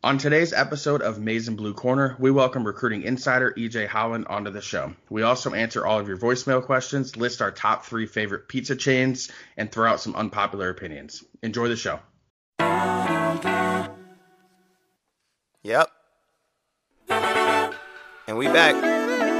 On today's episode of Maize and Blue Corner, we welcome recruiting insider EJ Holland onto the show. We also answer all of your voicemail questions, list our top 3 favorite pizza chains, and throw out some unpopular opinions. Enjoy the show. Yep. And we back.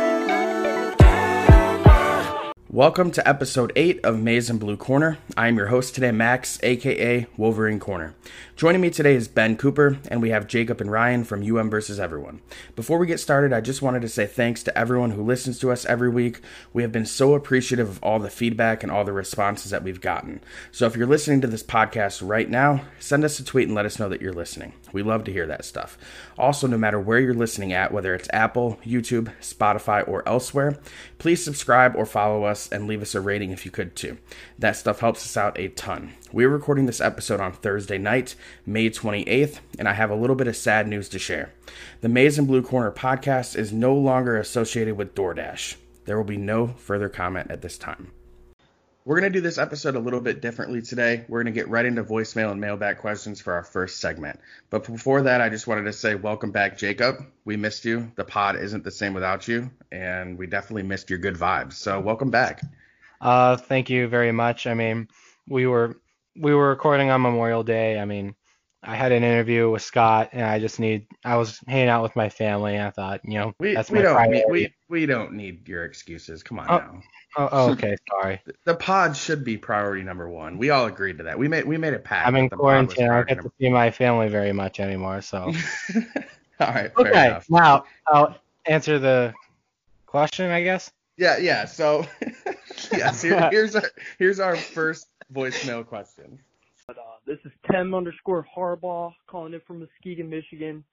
Welcome to episode 8 of Maize and Blue Corner. I am your host today, Max, aka Wolverine Corner. Joining me today is Ben Cooper, and we have Jacob and Ryan from UM vs. Everyone. Before we get started, I just wanted to say thanks to everyone who listens to us every week. We have been so appreciative of all the feedback and all the responses that we've gotten. So if you're listening to this podcast right now, send us a tweet and let us know that you're listening. We love to hear that stuff. Also, no matter where you're listening at, whether it's Apple, YouTube, Spotify, or elsewhere, please subscribe or follow us and leave us a rating if you could too. That stuff helps us out a ton. We're recording this episode on Thursday night, May 28th, and I have a little bit of sad news to share. The Maize and Blue Corner podcast is no longer associated with DoorDash. There will be no further comment at this time. We're going to do this episode a little bit differently today. We're going to get right into voicemail and mailbag questions for our first segment. But before that, I just wanted to say welcome back, Jacob. We missed you. The pod isn't the same without you, and we definitely missed your good vibes. So welcome back. Thank you very much. I mean, we were recording on Memorial Day. I mean, I had an interview with Scott, and I was hanging out with my family, and I thought, that's my priority. We don't need your excuses. Come on now. Oh, okay. Sorry. The pod should be priority number one. We all agreed to that. We made a pact. I'm in quarantine. I don't get to see my family very much anymore. So. All right. Okay. Fair enough. Now I'll answer the question, I guess. Yeah. So, yes. Here's our first voicemail question. This is Tem_Harbaugh calling in from Muskegon, Michigan.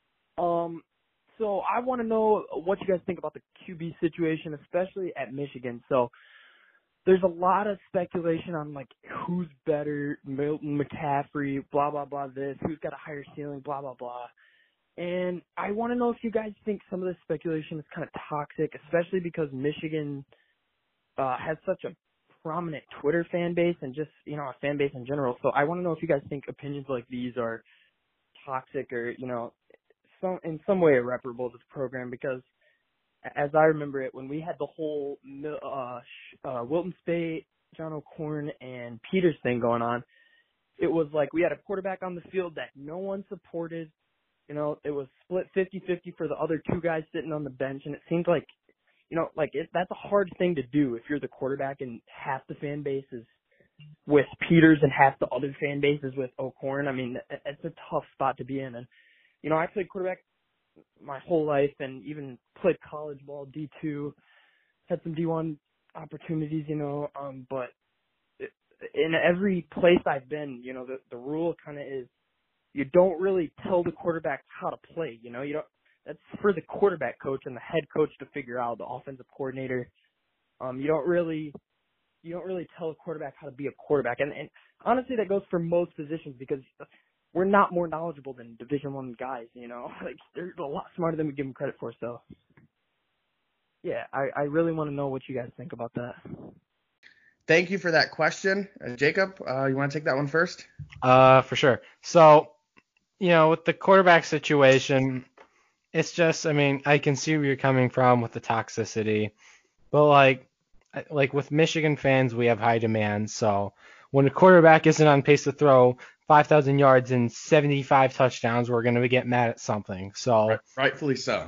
So I want to know what you guys think about the QB situation, especially at Michigan. So there's a lot of speculation on, like, who's better, Milton, McCaffrey, blah, blah, blah, who's got a higher ceiling, blah, blah, blah. And I want to know if you guys think some of this speculation is kind of toxic, especially because Michigan has such a prominent Twitter fan base and just, a fan base in general. So I want to know if you guys think opinions like these are toxic or, in some way irreparable to the program, because as I remember it, when we had the whole Wilton Speight, John O'Korn, and Peters thing going on, it was like we had a quarterback on the field that no one supported. It was split 50-50 for the other two guys sitting on the bench, and it seemed like, that's a hard thing to do if you're the quarterback and half the fan base is with Peters and half the other fan base is with O'Korn. I mean, it's a tough spot to be in. And, I played quarterback my whole life and even played college ball, D2, had some D1 opportunities, but in every place I've been, the rule kind of is you don't really tell the quarterback how to play, that's for the quarterback coach and the head coach to figure out, the offensive coordinator. You don't really tell a quarterback how to be a quarterback. And honestly, that goes for most positions because we're not more knowledgeable than Division I guys, like they're a lot smarter than we give them credit for. So yeah, I really want to know what you guys think about that. Thank you for that question. Jacob, you want to take that one first? For sure. So, with the quarterback situation, it's just, I can see where you're coming from with the toxicity, but like with Michigan fans, we have high demands. So when a quarterback isn't on pace to throw 5,000 yards and 75 touchdowns, we're going to get mad at something. So rightfully so.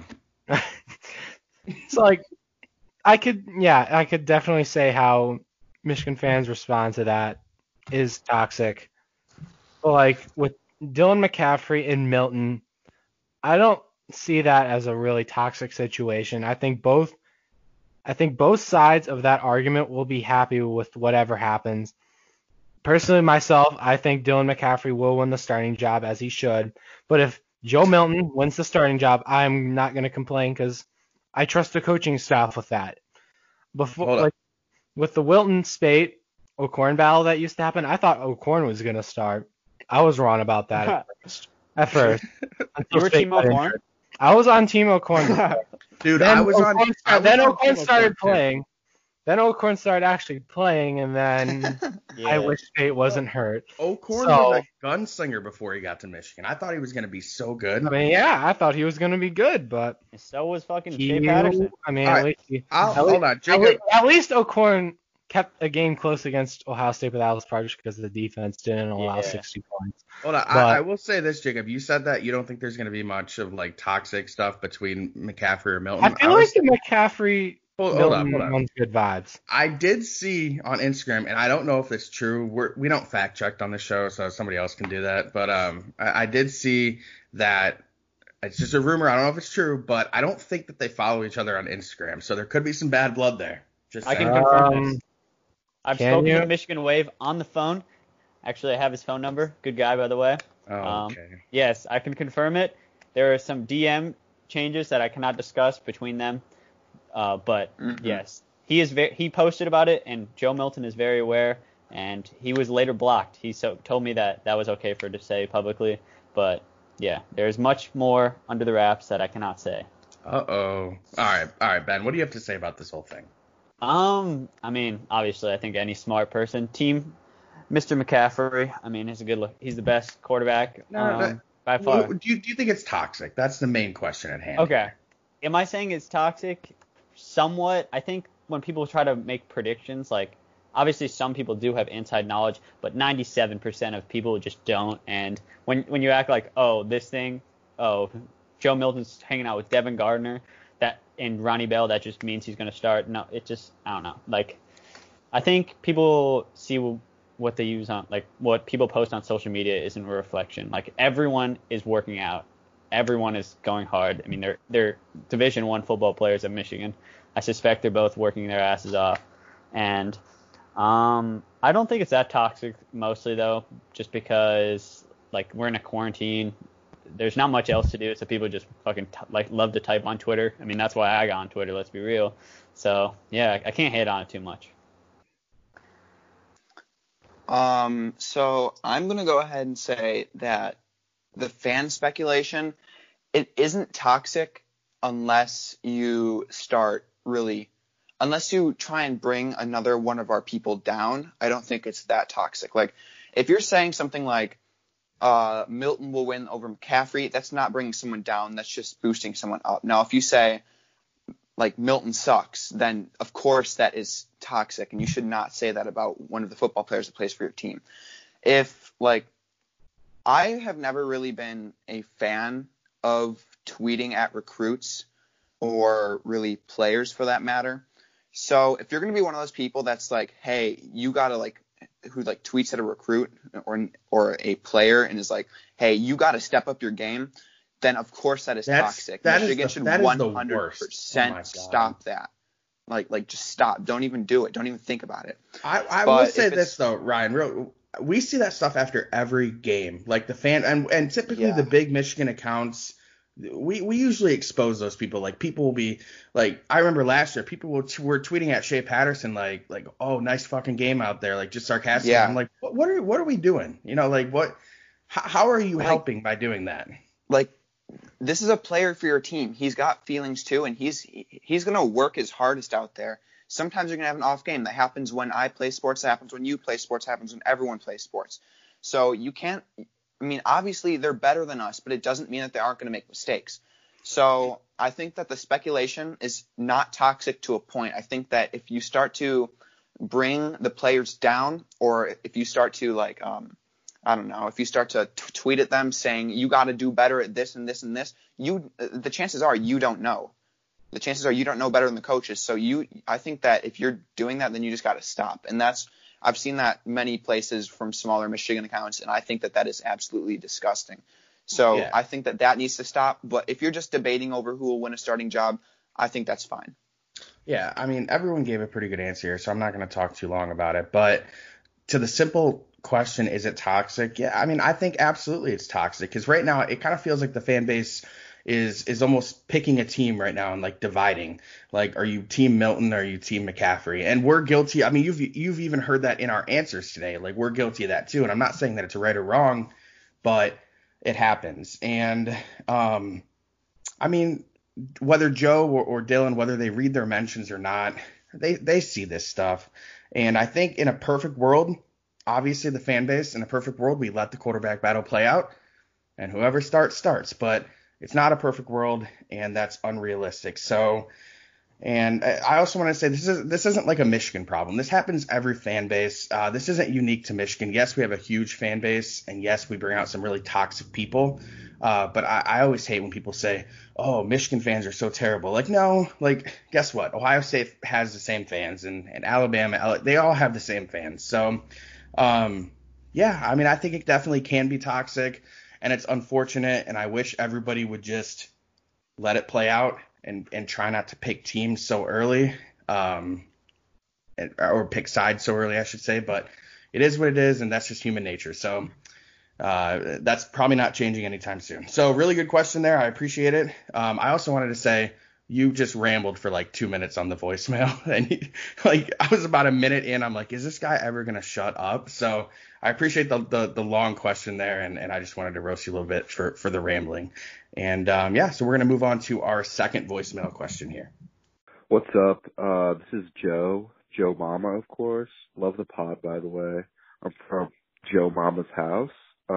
So I could definitely say how Michigan fans respond to that is toxic. But with Dylan McCaffrey and Milton, I don't see that as a really toxic situation. I think both sides of that argument will be happy with whatever happens. Personally, myself, I think Dylan McCaffrey will win the starting job, as he should. But if Joe Milton wins the starting job, I'm not going to complain because I trust the coaching staff with that. With the Wilton Speight O'Korn battle that used to happen, I thought O'Korn was going to start. I was wrong about that at first. You were Team O'Korn? I was on Team O'Korn. Dude, then I was on. Then O'Korn started playing. Then O'Korn started actually playing, and then Yeah. Iowa State wasn't hurt. O'Korn So- was a gunslinger before he got to Michigan. I thought he was going to be so good. I mean, yeah, I thought he was going to be good, but So was fucking he, Shea Patterson. I mean, All at right. least Hold on, Jacob. at least O'Korn kept a game close against Ohio State with Alex Partridge because the defense didn't allow Yeah. 60 points. Hold on. But- I will say this, Jacob. You said that you don't think there's going to be much of like toxic stuff between McCaffrey or Milton. I feel like the McCaffrey Hold Milton on. one's good vibes. I did see on Instagram, and I don't know if it's true. We don't fact check on the show, so somebody else can do that. But I did see that it's just a rumor. I don't know if it's true, but I don't think that they follow each other on Instagram. So there could be some bad blood there. Just I can saying. confirm this. I've Can spoken you? to Michigan Wave on the phone. Actually, I have his phone number. Good guy, by the way. Oh, okay. Yes, I can confirm it. There are some DM changes that I cannot discuss between them. But yes, he posted about it, and Joe Milton is very aware, and he was later blocked. He told me that was okay for to say publicly, but yeah, there's much more under the wraps that I cannot say. Uh-oh. All right, Ben. What do you have to say about this whole thing? I mean, obviously, I think any smart person, Mr. McCaffrey, I mean, he's the best quarterback by far. Do you think it's toxic? That's the main question at hand. Okay. Am I saying it's toxic? Somewhat. I think when people try to make predictions, like, obviously some people do have inside knowledge, but 97% of people just don't. And when you act like, Joe Milton's hanging out with Devin Gardner and Ronnie Bell, that just means he's going to start. No, it just, I don't know. Like, I think people see what they use on, like, what people post on social media isn't a reflection. Like, everyone is working out. Everyone is going hard. I mean, they're Division I football players at Michigan. I suspect they're both working their asses off. And I don't think it's that toxic mostly, though, just because, like, we're in a quarantine. There's not much else to do, so people just fucking love to type on Twitter. I mean, that's why I got on Twitter, let's be real. So, yeah, I can't hate on it too much. So I'm going to go ahead and say that the fan speculation, it isn't toxic unless you try and bring another one of our people down. I don't think it's that toxic. Like, if you're saying something like Milton will win over McCaffrey, that's not bringing someone down. That's just boosting someone up. Now, if you say, like, Milton sucks, then of course that is toxic, and you should not say that about one of the football players that plays for your team. I have never really been a fan of tweeting at recruits or really players for that matter. So if you're going to be one of those people that's like, hey, you got to who tweets at a recruit or a player and is like, hey, you got to step up your game, then of course that is toxic. Michigan should 100% stop that. Like just stop. Don't even do it. Don't even think about it. I will say this though, Ryan. We see that stuff after every game, like the fan and typically the big Michigan accounts. We usually expose those people. Like, people will be like, I remember last year people were tweeting at Shea Patterson like oh, nice fucking game out there, like just sarcastic. Yeah. I'm like, what are we doing? You know, like what? How are you helping by doing that? Like, this is a player for your team. He's got feelings too, and he's gonna work his hardest out there. Sometimes you're going to have an off game. That happens when I play sports. That happens when you play sports. That happens when everyone plays sports. So you can't – I mean, obviously they're better than us, but it doesn't mean that they aren't going to make mistakes. So I think that the speculation is not toxic to a point. I think that if you start to bring the players down, or if you start to, like, I don't know, if you start to tweet at them saying you got to do better at this and this and this, the chances are you don't know. The chances are you don't know better than the coaches. So I think that if you're doing that, then you just got to stop. And I've seen that many places from smaller Michigan accounts, and I think that is absolutely disgusting. So yeah. I think that needs to stop. But if you're just debating over who will win a starting job, I think that's fine. Yeah, I mean, everyone gave a pretty good answer here, so I'm not going to talk too long about it. But to the simple question, is it toxic? Yeah, I mean, I think absolutely it's toxic, because right now it kind of feels like the fan base is almost picking a team right now and like dividing. Like, are you team Milton or are you team McCaffrey? And we're guilty. I mean, you've even heard that in our answers today. Like, we're guilty of that too. And I'm not saying that it's right or wrong, but it happens. And I mean, whether Joe or Dylan, whether they read their mentions or not, they see this stuff. And I think in a perfect world, obviously the fan base, in a perfect world, we let the quarterback battle play out, and whoever starts. But it's not a perfect world, and that's unrealistic. So, and I also want to say this isn't like a Michigan problem. This happens every fan base. This isn't unique to Michigan. Yes, we have a huge fan base, and yes, we bring out some really toxic people. But I always hate when people say, "Oh, Michigan fans are so terrible." Like, no, like, guess what? Ohio State has the same fans, and Alabama, they all have the same fans. So, yeah, I mean, I think it definitely can be toxic, and it's unfortunate, and I wish everybody would just let it play out and try not to pick teams so early, or pick sides so early, I should say. But it is what it is, and that's just human nature. So that's probably not changing anytime soon. So really good question there. I appreciate it. I also wanted to say you just rambled for like 2 minutes on the voicemail, and like I was about a minute in. I'm like, is this guy ever gonna shut up? So I appreciate the long question there, and I just wanted to roast you a little bit for the rambling. And yeah, so we're gonna move on to our second voicemail question here. What's up? This is Joe Mama, of course. Love the pod, by the way. I'm from Joe Mama's house,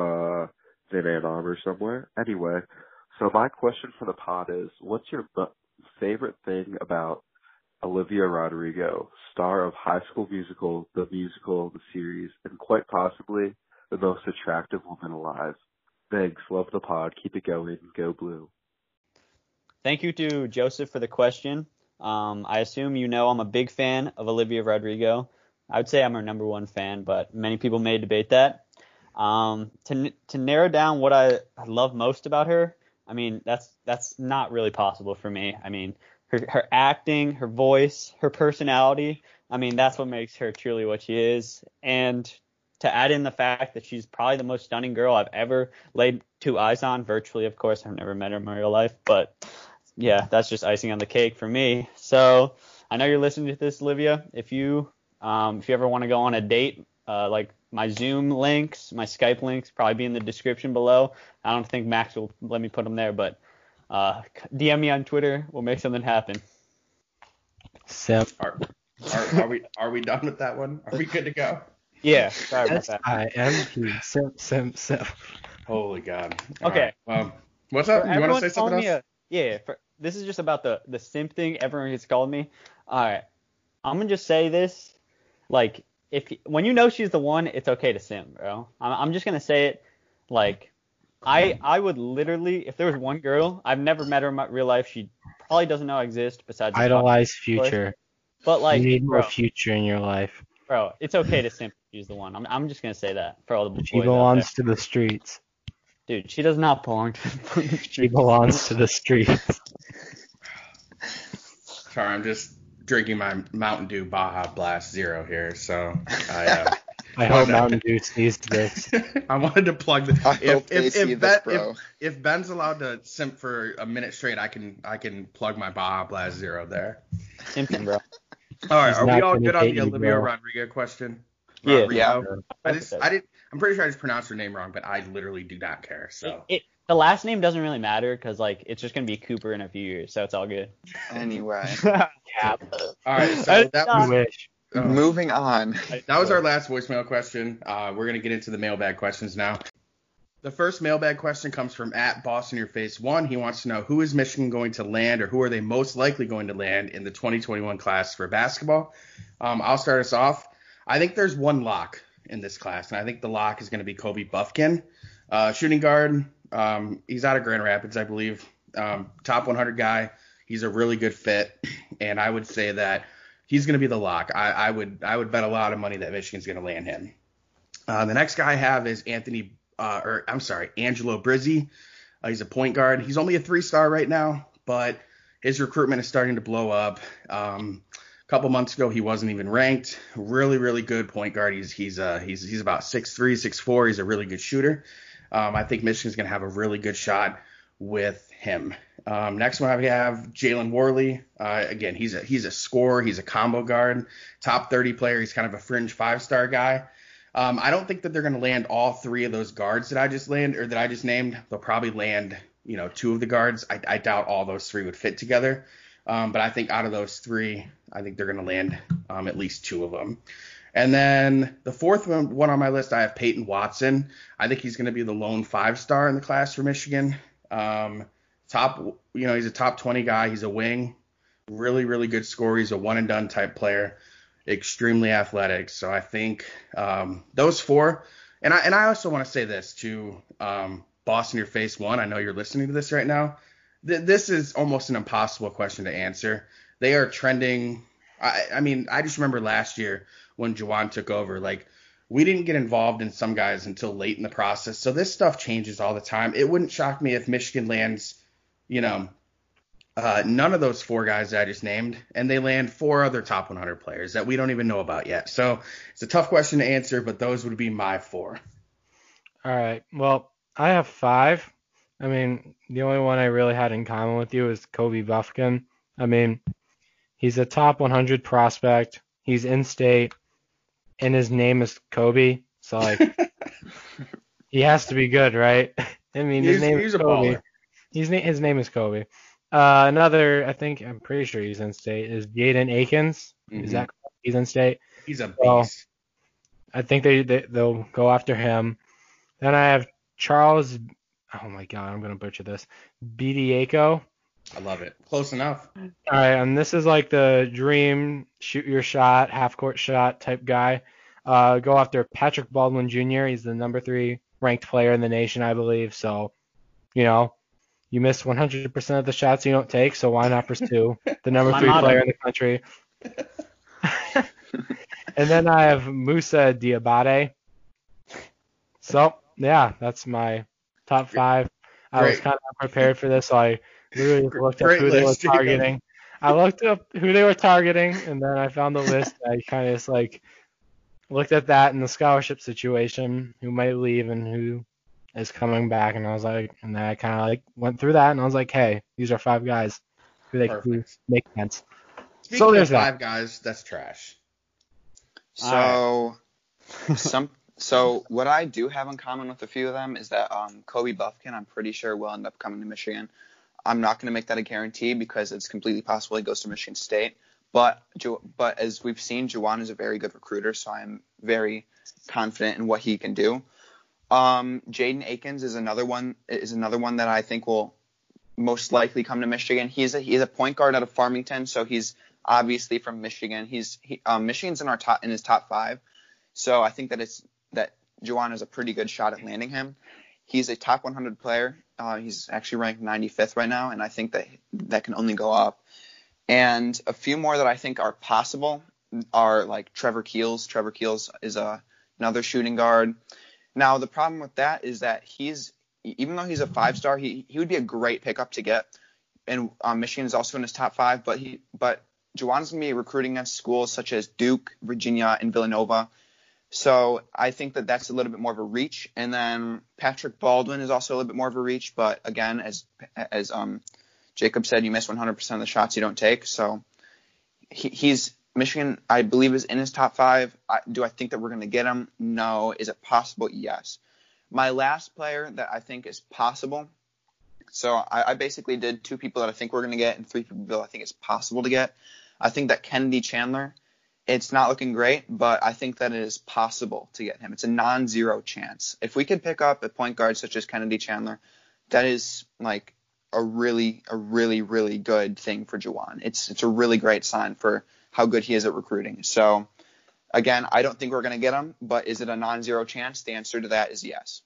in Ann Arbor somewhere. Anyway, so my question for the pod is, what's your favorite thing about Olivia Rodrigo, star of High School Musical, the series, and quite possibly the most attractive woman alive? Thanks. Love the pod. Keep it going. Go Blue. Thank you to Joseph for the question. I assume you know I'm a big fan of Olivia Rodrigo. I would say I'm her number one fan, but many people may debate that. To narrow down what I love most about her, I mean, that's not really possible for me. I mean, her acting, her voice, her personality, I mean, that's what makes her truly what she is. And to add in the fact that she's probably the most stunning girl I've ever laid two eyes on, virtually, of course. I've never met her in my real life, but yeah, that's just icing on the cake for me. So I know you're listening to this, Olivia. If you ever want to go on a date, like my Zoom links, my Skype links, probably be in the description below. I don't think Max will let me put them there, but DM me on Twitter. We'll make something happen. Simp. Are we done with that one? Are we good to go? Yeah. Sorry about that. S-I-M-P. Simp. Holy God. Okay. Right. What's up? You want to say something else? This is just about the simp thing everyone has called me. All right. I'm going to just say this. Like, when you know she's the one, it's okay to simp, bro. I'm just going to say it. Like, I would literally, if there was one girl, I've never met her in my real life. She probably doesn't know I exist besides idolize Future. But like, you need more Future in your life. Bro, it's okay to simp if she's the one. I'm just going to say that for all the boys She belongs to the streets. Dude, she does not belong to the streets. She belongs to the streets. Sorry, I'm just drinking my Mountain Dew Baja Blast Zero here, so I hope Mountain Dew sees this. I wanted to plug the. I hope they see this, bro. If Ben's allowed to simp for a minute straight, I can plug my Baja Blast Zero there. Simping, bro. All right, are we all good on the Olivia Rodrigo question? Yeah. I'm pretty sure I just pronounced her name wrong, but I literally do not care. So the last name doesn't really matter because like it's just gonna be Cooper in a few years, so it's all good. Anyway. All right, so that was. Moving on. That was our last voicemail question. We're gonna get into the mailbag questions now. The first mailbag question comes from @BostonYourFace1. He wants to know, who is Michigan going to land, or who are they most likely going to land in the 2021 class for basketball? I'll start us off. I think there's one lock in this class, and I think the lock is going to be Kobe Buffkin, shooting guard. He's out of Grand Rapids, I believe. Top 100 guy. He's a really good fit, and I would say that he's going to be the lock. I would bet a lot of money that Michigan's going to land him. The next guy I have is Angelo Brizzi. He's a point guard. He's only a 3-star right now, but his recruitment is starting to blow up. A couple months ago, he wasn't even ranked. Really, really good point guard. He's about 6'3", 6'4". He's a really good shooter. I think Michigan's going to have a really good shot with him. Next one I have Jalen Worley. Again, he's a scorer. He's a combo guard, top 30 player. He's kind of a fringe 5-star guy. I don't think that they're going to land all three of those guards that I just named. They'll probably land, 2 of the guards. I doubt all those 3 would fit together. But I think out of those three, I think they're going to land at least two of them. And then the fourth one on my list, I have Peyton Watson. I think he's going to be the lone 5-star in the class for Michigan. He's a top 20 guy. He's a wing, really, really good scorer. He's a one-and-done type player, extremely athletic. So I think those four. And I also want to say this to Boston Your Face One. I know you're listening to this right now. This is almost an impossible question to answer. They are trending. I just remember last year when Juwan took over, like, we didn't get involved in some guys until late in the process. So this stuff changes all the time. It wouldn't shock me if Michigan lands, none of those four guys that I just named, and they land 4 other top 100 players that we don't even know about yet. So it's a tough question to answer, but those would be my 4. All right. Well, I have 5. I mean, the only one I really had in common with you is Kobe Buffkin. I mean, he's a top 100 prospect. He's in-state, and his name is Kobe. So, like, he has to be good, right? I mean, his name is Kobe. His name is Kobe. Another, I'm pretty sure he's in-state, is Jaden Akins. Mm-hmm. Is that correct? He's in-state? He's a beast. So, I think they'll go after him. Then I have Charles, oh my God, I'm going to butcher this, Bediako. I love it. Close enough. All right, and this is like the dream shoot your shot, half-court shot type guy. Go after Patrick Baldwin Jr. He's the number 3 ranked player in the nation, I believe. So, you miss 100% of the shots you don't take, so why not pursue the number 3 player in the country? And then I have Musa Diabate. So, yeah, that's my top 5. I was kind of unprepared for this, so I literally looked up who they were targeting. I looked up who they were targeting, and then I found the list. I kind of just looked at that in the scholarship situation, who might leave and who is coming back, and I was like, and then I kind of went through that, and I was like, hey, these are 5 guys who make sense. Speaking of 5 guys, that's trash. So what I do have in common with a few of them is that Kobe Buffkin, I'm pretty sure, will end up coming to Michigan. I'm not going to make that a guarantee because it's completely possible he goes to Michigan State. But as we've seen, Juwan is a very good recruiter, so I'm very confident in what he can do. Jaden Akins is another one that I think will most likely come to Michigan. He's a point guard out of Farmington, so he's obviously from Michigan. Michigan's in his top 5, so I think that Juwan has a pretty good shot at landing him. He's a top 100 player. He's actually ranked 95th right now, and I think that can only go up. And a few more that I think are possible are like Trevor Keels. Trevor Keels is another shooting guard. Now, the problem with that is that even though he's a 5-star, he would be a great pickup to get. And Michigan is also in his top 5, but Juwan's going to be recruiting against schools such as Duke, Virginia, and Villanova. So I think that that's a little bit more of a reach. And then Patrick Baldwin is also a little bit more of a reach. But again, as Jacob said, you miss 100% of the shots you don't take. So he's Michigan, I believe, is in his top 5. Do I think that we're going to get him? No. Is it possible? Yes. My last player that I think is possible. So I basically did 2 people that I think we're going to get and 3 people I think it's possible to get. I think that Kennedy Chandler, it's not looking great, but I think that it is possible to get him. It's a non-zero chance. If we could pick up a point guard such as Kennedy Chandler, that is like a really, really good thing for Juwan. It's a really great sign for how good he is at recruiting. So, again, I don't think we're going to get him, but is it a non-zero chance? The answer to that is yes.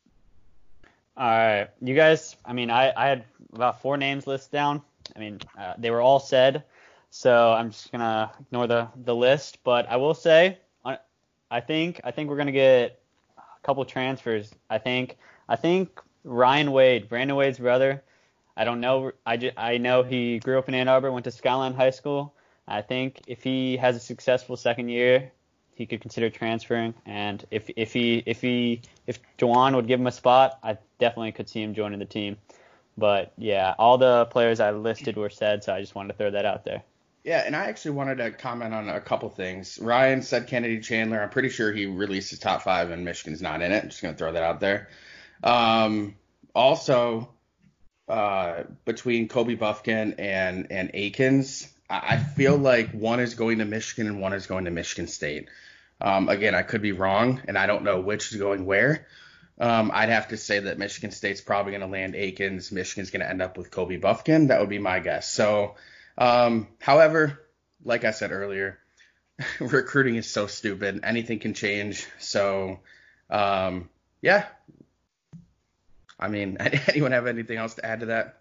All right. You guys, I had about 4 names listed down. They were all said. So I'm just gonna ignore the list, but I will say I think we're gonna get a couple transfers. I think Ryan Wade, Brandon Wade's brother. I don't know. I know he grew up in Ann Arbor, went to Skyline High School. I think if he has a successful second year, he could consider transferring. And if Juwan would give him a spot, I definitely could see him joining the team. But yeah, all the players I listed were said, so I just wanted to throw that out there. Yeah, and I actually wanted to comment on a couple things. Ryan said Kennedy Chandler. I'm pretty sure he released his top 5 and Michigan's not in it. I'm just going to throw that out there. Also, between Kobe Buffkin and Akins. I feel like one is going to Michigan and one is going to Michigan State. Again, I could be wrong, and I don't know which is going where. I'd have to say that Michigan State's probably going to land Akins. Michigan's going to end up with Kobe Buffkin. That would be my guess. So, however, like I said earlier, recruiting is so stupid. Anything can change. So, yeah. I mean, anyone have anything else to add to that?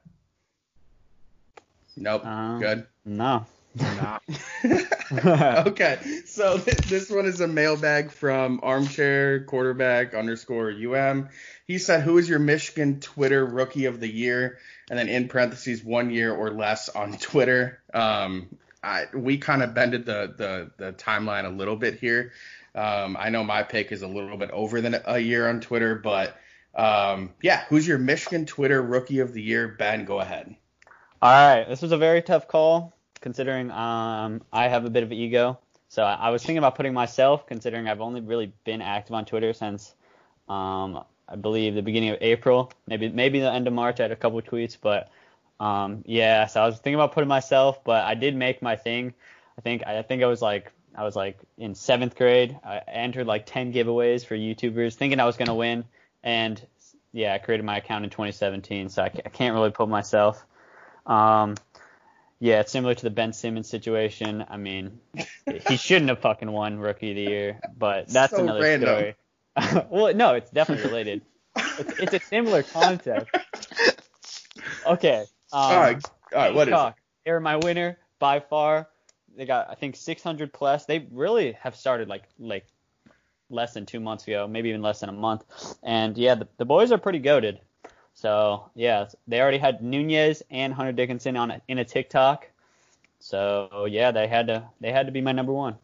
Nope. Good. No. Nah. Okay, so this one is a mailbag from armchair quarterback _UM. He said, "Who is your Michigan Twitter Rookie of the Year?" And then in parentheses, 1 year or less on Twitter. We kind of bended the timeline a little bit here. I know my pick is a little bit over than a year on Twitter, but yeah, who's your Michigan Twitter Rookie of the Year? Ben, go ahead. All right, this was a very tough call, considering I have a bit of an ego. So I was thinking about putting myself, considering I've only really been active on Twitter since I believe the beginning of April, maybe the end of March. I had a couple of tweets, but yeah. So I was thinking about putting myself, but I did make my thing. I think I was like in 7th grade. I entered like 10 giveaways for YouTubers, thinking I was gonna win, and yeah, I created my account in 2017. So I can't really put myself. Yeah, it's similar to the Ben Simmons situation. I mean, he shouldn't have fucking won Rookie of the Year, but that's So another random. story. Well, no, it's definitely related. It's a similar concept. Okay. All right, what is it? TikTok, they were my winner by far. They got, I think, 600 plus. They really have started like less than 2 months ago, maybe even less than a month. And yeah, the boys are pretty goated. So yeah, they already had Nunez and Hunter Dickinson in a TikTok. So yeah, they had to be my number one.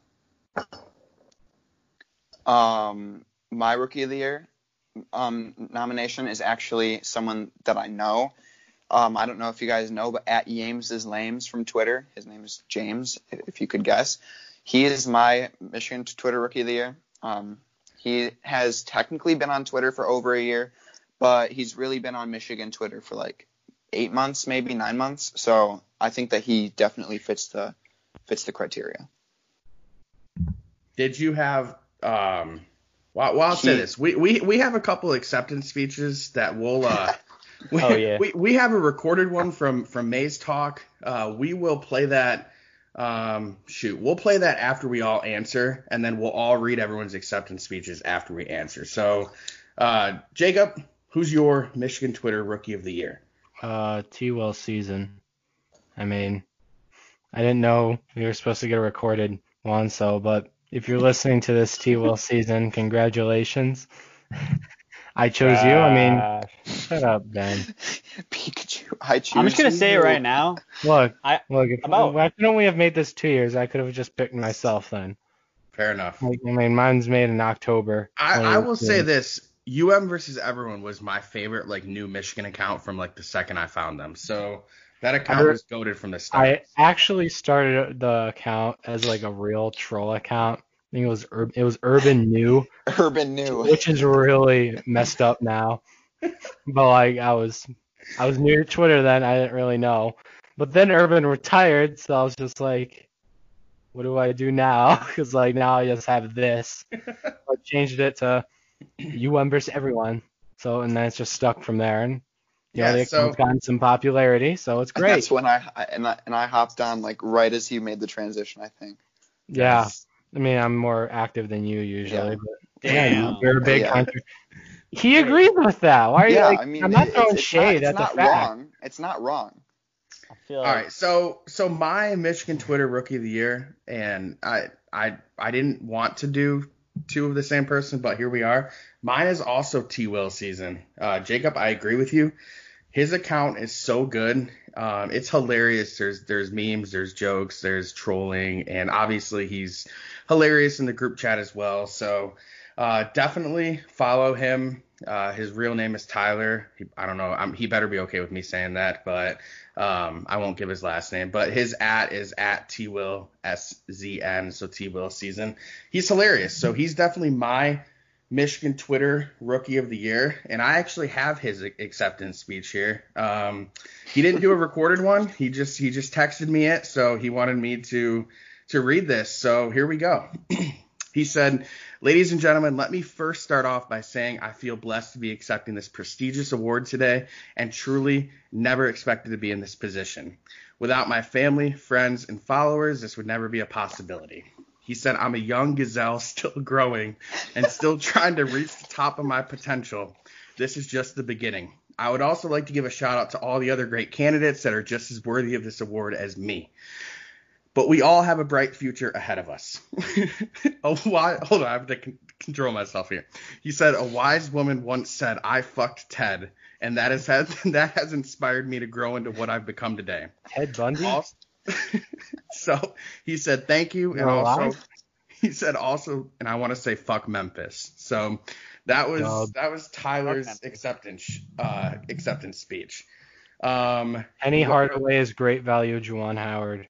My Rookie of the Year nomination is actually someone that I know. I don't know if you guys know, but at Yames is Lames from Twitter. His name is James, if you could guess. He is my Michigan Twitter Rookie of the Year. He has technically been on Twitter for over a year, but he's really been on Michigan Twitter for like 8 months, maybe 9 months. So I think that he definitely fits the criteria. Did you have well, I'll say this. We have a couple acceptance speeches that we'll Oh yeah. we have a recorded one from May's talk. We will play that. We'll play that after we all answer, and then we'll all read everyone's acceptance speeches after we answer. So, Jacob, who's your Michigan Twitter Rookie of the Year? T-Will season. I mean, I didn't know we were supposed to get a recorded one, but if you're listening to this T-Will season, congratulations. I chose you. I mean, shut up, Ben. Pikachu, I choose I'm just gonna say it you. right now. Look, why couldn't we have made this 2 years? I could have just picked myself then. Fair enough. I mean, mine's made in October. I will say this. UM versus Everyone was my favorite new Michigan account from the second I found them. So that account was goated from the start. I actually started the account as a real troll account. I think it was Urban New. Urban New. Which is really messed up now. But I was new to Twitter then. I didn't really know. But then Urban retired, so I was just like, what do I do now? Because now I just have this. I changed it to UM versus Everyone. So and then it's just stuck from there. And the account's gotten some popularity, so it's great. That's when I hopped on right as he made the transition, I think. Yeah. I mean, I'm more active than you usually, but Damn. you're a big hunter. He agrees with that. Why are you? I mean, I'm not throwing it's shade. That's not a fact. wrong. It's not wrong. I feel All right, so my Michigan Twitter Rookie of the Year, and I didn't want to do two of the same person, but here we are. Mine is also T-Will season. Jacob, I agree with you. His account is so good. It's hilarious. There's memes, there's jokes, there's trolling, and obviously he's hilarious in the group chat as well. So definitely follow him. His real name is Tyler. I don't know. He better be okay with me saying that, but I won't give his last name. But his @ is @TWill SZN, so T-Will season. He's hilarious. So he's definitely my Michigan Twitter Rookie of the Year, and I actually have his acceptance speech here. He didn't do a recorded one. He just texted me it, so he wanted me to read this. So here we go. He said, "Ladies and gentlemen, let me first start off by saying I feel blessed to be accepting this prestigious award today and truly never expected to be in this position. Without my family, friends, and followers, this would never be a possibility." He said, "I'm a young gazelle still growing and still trying to reach the top of my potential. This is just the beginning. I would also like to give a shout out to all the other great candidates that are just as worthy of this award as me. But we all have a bright future ahead of us." Hold on, I have to control myself here. He said, "A wise woman once said, I fucked Ted, and that has inspired me to grow into what I've become today." Ted Bundy? So he said, "Thank you." And also, he said also, and I want to say fuck Memphis. So that was Tyler's acceptance speech. Penny Hardaway is great value, Juwan Howard.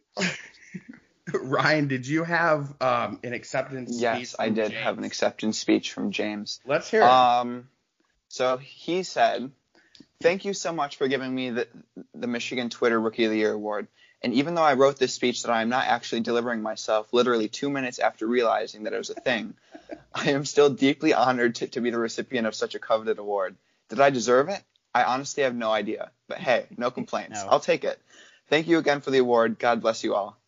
Ryan, did you have an acceptance speech? Yes, I did James? have an acceptance speech from James. Let's hear it. So he said, "Thank you so much for giving me the Michigan Twitter Rookie of the Year award. And even though I wrote this speech that I am not actually delivering myself literally 2 minutes after realizing that it was a thing, I am still deeply honored to be the recipient of such a coveted award. Did I deserve it? I honestly have no idea. But hey, no complaints. No. I'll take it. Thank you again for the award. God bless you all."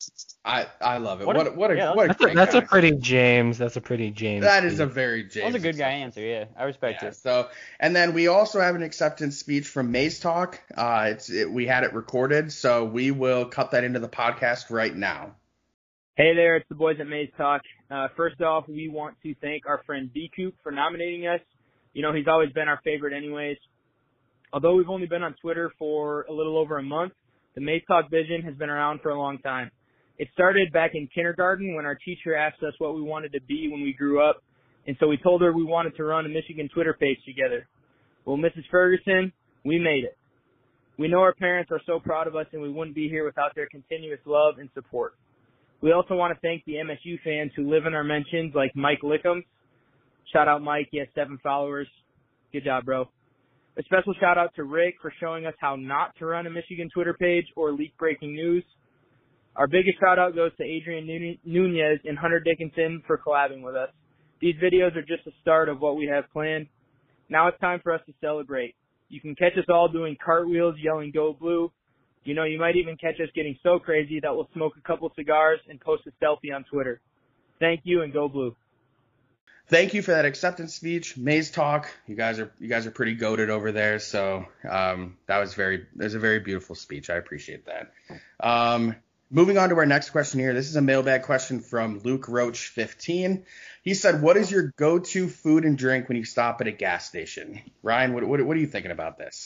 I love it. What a great That's a guy. pretty James. That's a pretty James. That is a speech. very James. That was a good guy acceptance. answer. Yeah, I respect Yeah, it. so, and then we also have an acceptance speech from Maze Talk. We had it recorded, so we will cut that into the podcast right now. Hey there, it's the boys at Maze Talk. First off, we want to thank our friend B-Coop for nominating us. You know, he's always been our favorite anyways. Although we've only been on Twitter for a little over a month, the Maze Talk vision has been around for a long time. It started back in kindergarten when our teacher asked us what we wanted to be when we grew up, and so we told her we wanted to run a Michigan Twitter page together. Well, Mrs. Ferguson, we made it. We know our parents are so proud of us, and we wouldn't be here without their continuous love and support. We also want to thank the MSU fans who live in our mentions, like Mike Lickums. Shout out Mike, he has 7 followers. Good job, bro. A special shout out to Rick for showing us how not to run a Michigan Twitter page or leak breaking news. Our biggest shout out goes to Adrian Nunez and Hunter Dickinson for collabing with us. These videos are just the start of what we have planned. Now it's time for us to celebrate. You can catch us all doing cartwheels, yelling "Go Blue." You know, you might even catch us getting so crazy that we'll smoke a couple cigars and post a selfie on Twitter. Thank you, and go Blue. Thank you for that acceptance speech, Maze Talk. You guys are pretty goated over there, so that was a very beautiful speech. I appreciate that. Moving on to our next question here. This is a mailbag question from Luke Roach 15. He said, "What is your go-to food and drink when you stop at a gas station?" Ryan, what are you thinking about this?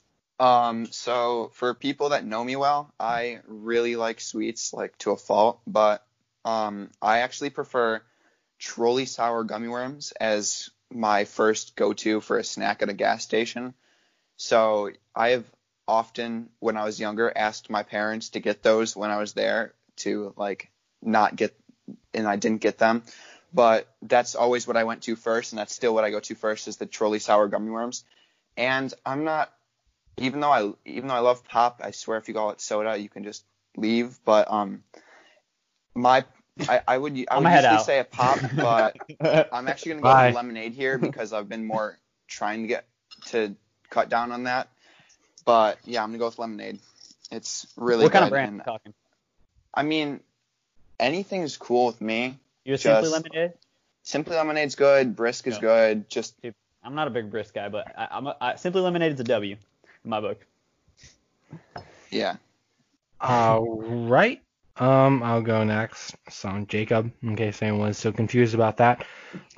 So for people that know me well, I really like sweets, like to a fault, but I actually prefer Trolley Sour gummy worms as my first go-to for a snack at a gas station. So I have often, when I was younger, asked my parents to get those when I was there to not get, and I didn't get them. But that's always what I went to first, and that's still what I go to first is the Trolley Sour gummy worms. And I'm not, even though I love pop, I swear if you call it soda, you can just leave. But I would usually say a pop, but I'm actually gonna go with lemonade here because I've been more trying to cut down on that. But yeah, I'm gonna go with lemonade. It's really What good. kind of brand are you talking? I mean, anything is cool with me. You a Simply Lemonade? Simply Lemonade's good. Brisk is good. Just I'm not a big Brisk guy, but Simply Lemonade is a W in my book. yeah. Right. I'll go next. So I'm Jacob, in case anyone's so confused about that.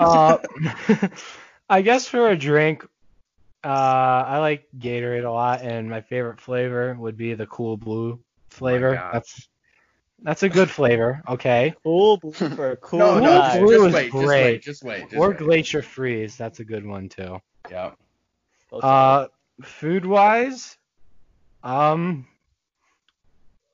I guess for a drink, I like Gatorade a lot, and my favorite flavor would be the Cool Blue flavor. Oh That's a good flavor. Okay. Cool Blue for a cool No, guy. Blue is just great. wait. Or Glacier Freeze. That's a good one too. Yeah. Food wise, I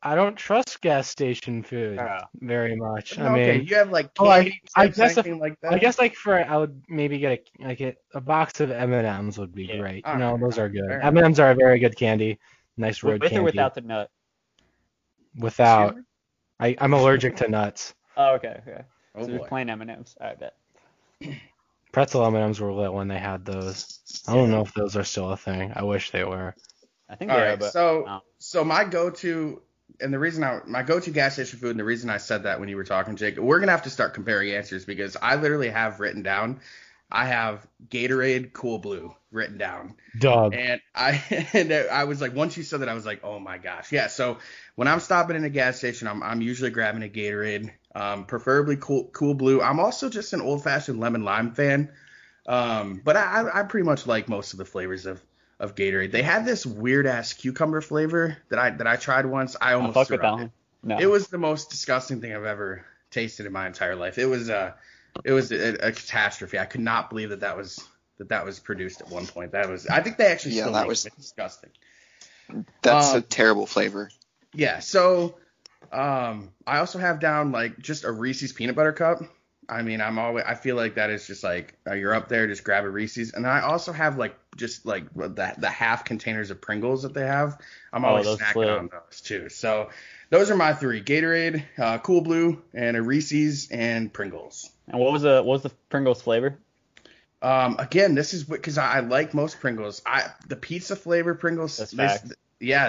I don't trust gas station food very much. I okay, mean, you have like oh, I- candy I chips, guess if- anything like that. I guess like I would maybe get a box of M&Ms would be Yeah. great. Alright, Those are good. fair enough. M&Ms are a very good candy. Nice road With candy. or without the nut? Without. Excuse I'm allergic to nuts. Oh, okay. Oh So boy. just plain M&Ms. I bet. Pretzel M&Ms were lit when they had those. I don't know if those are still a thing. I wish they were. I think All they are, right, but so my go-to and the reason my go-to gas station food and the reason I said that when you were talking, Jake, we're gonna have to start comparing answers because I literally have written down, I have Gatorade Cool Blue written down, Dog. and I was like, once you said that, I was like, oh my gosh, yeah. So when I'm stopping in a gas station, I'm usually grabbing a Gatorade, preferably Cool Blue. I'm also just an old-fashioned lemon lime fan, but I pretty much like most of the flavors of Gatorade. They had this weird ass cucumber flavor that I tried once. I I almost fuck threw with that up. one. No. It was the most disgusting thing I've ever tasted in my entire life. It was a catastrophe. I could not believe that was produced at one point. I think they actually Yeah, still that make was- it. It's disgusting. That's a terrible flavor. Yeah, so I also have down like just a Reese's peanut butter cup. I mean, I feel like that is just like you're up there, just grab a Reese's, and then I also have like just like the half containers of Pringles that they have. I'm always those snacking flip. on those too. So those are my three: Gatorade, Cool Blue, and a Reese's and Pringles. And what was the Pringles flavor? Again, this is because I like most Pringles. The pizza flavor Pringles. That's facts. Yeah,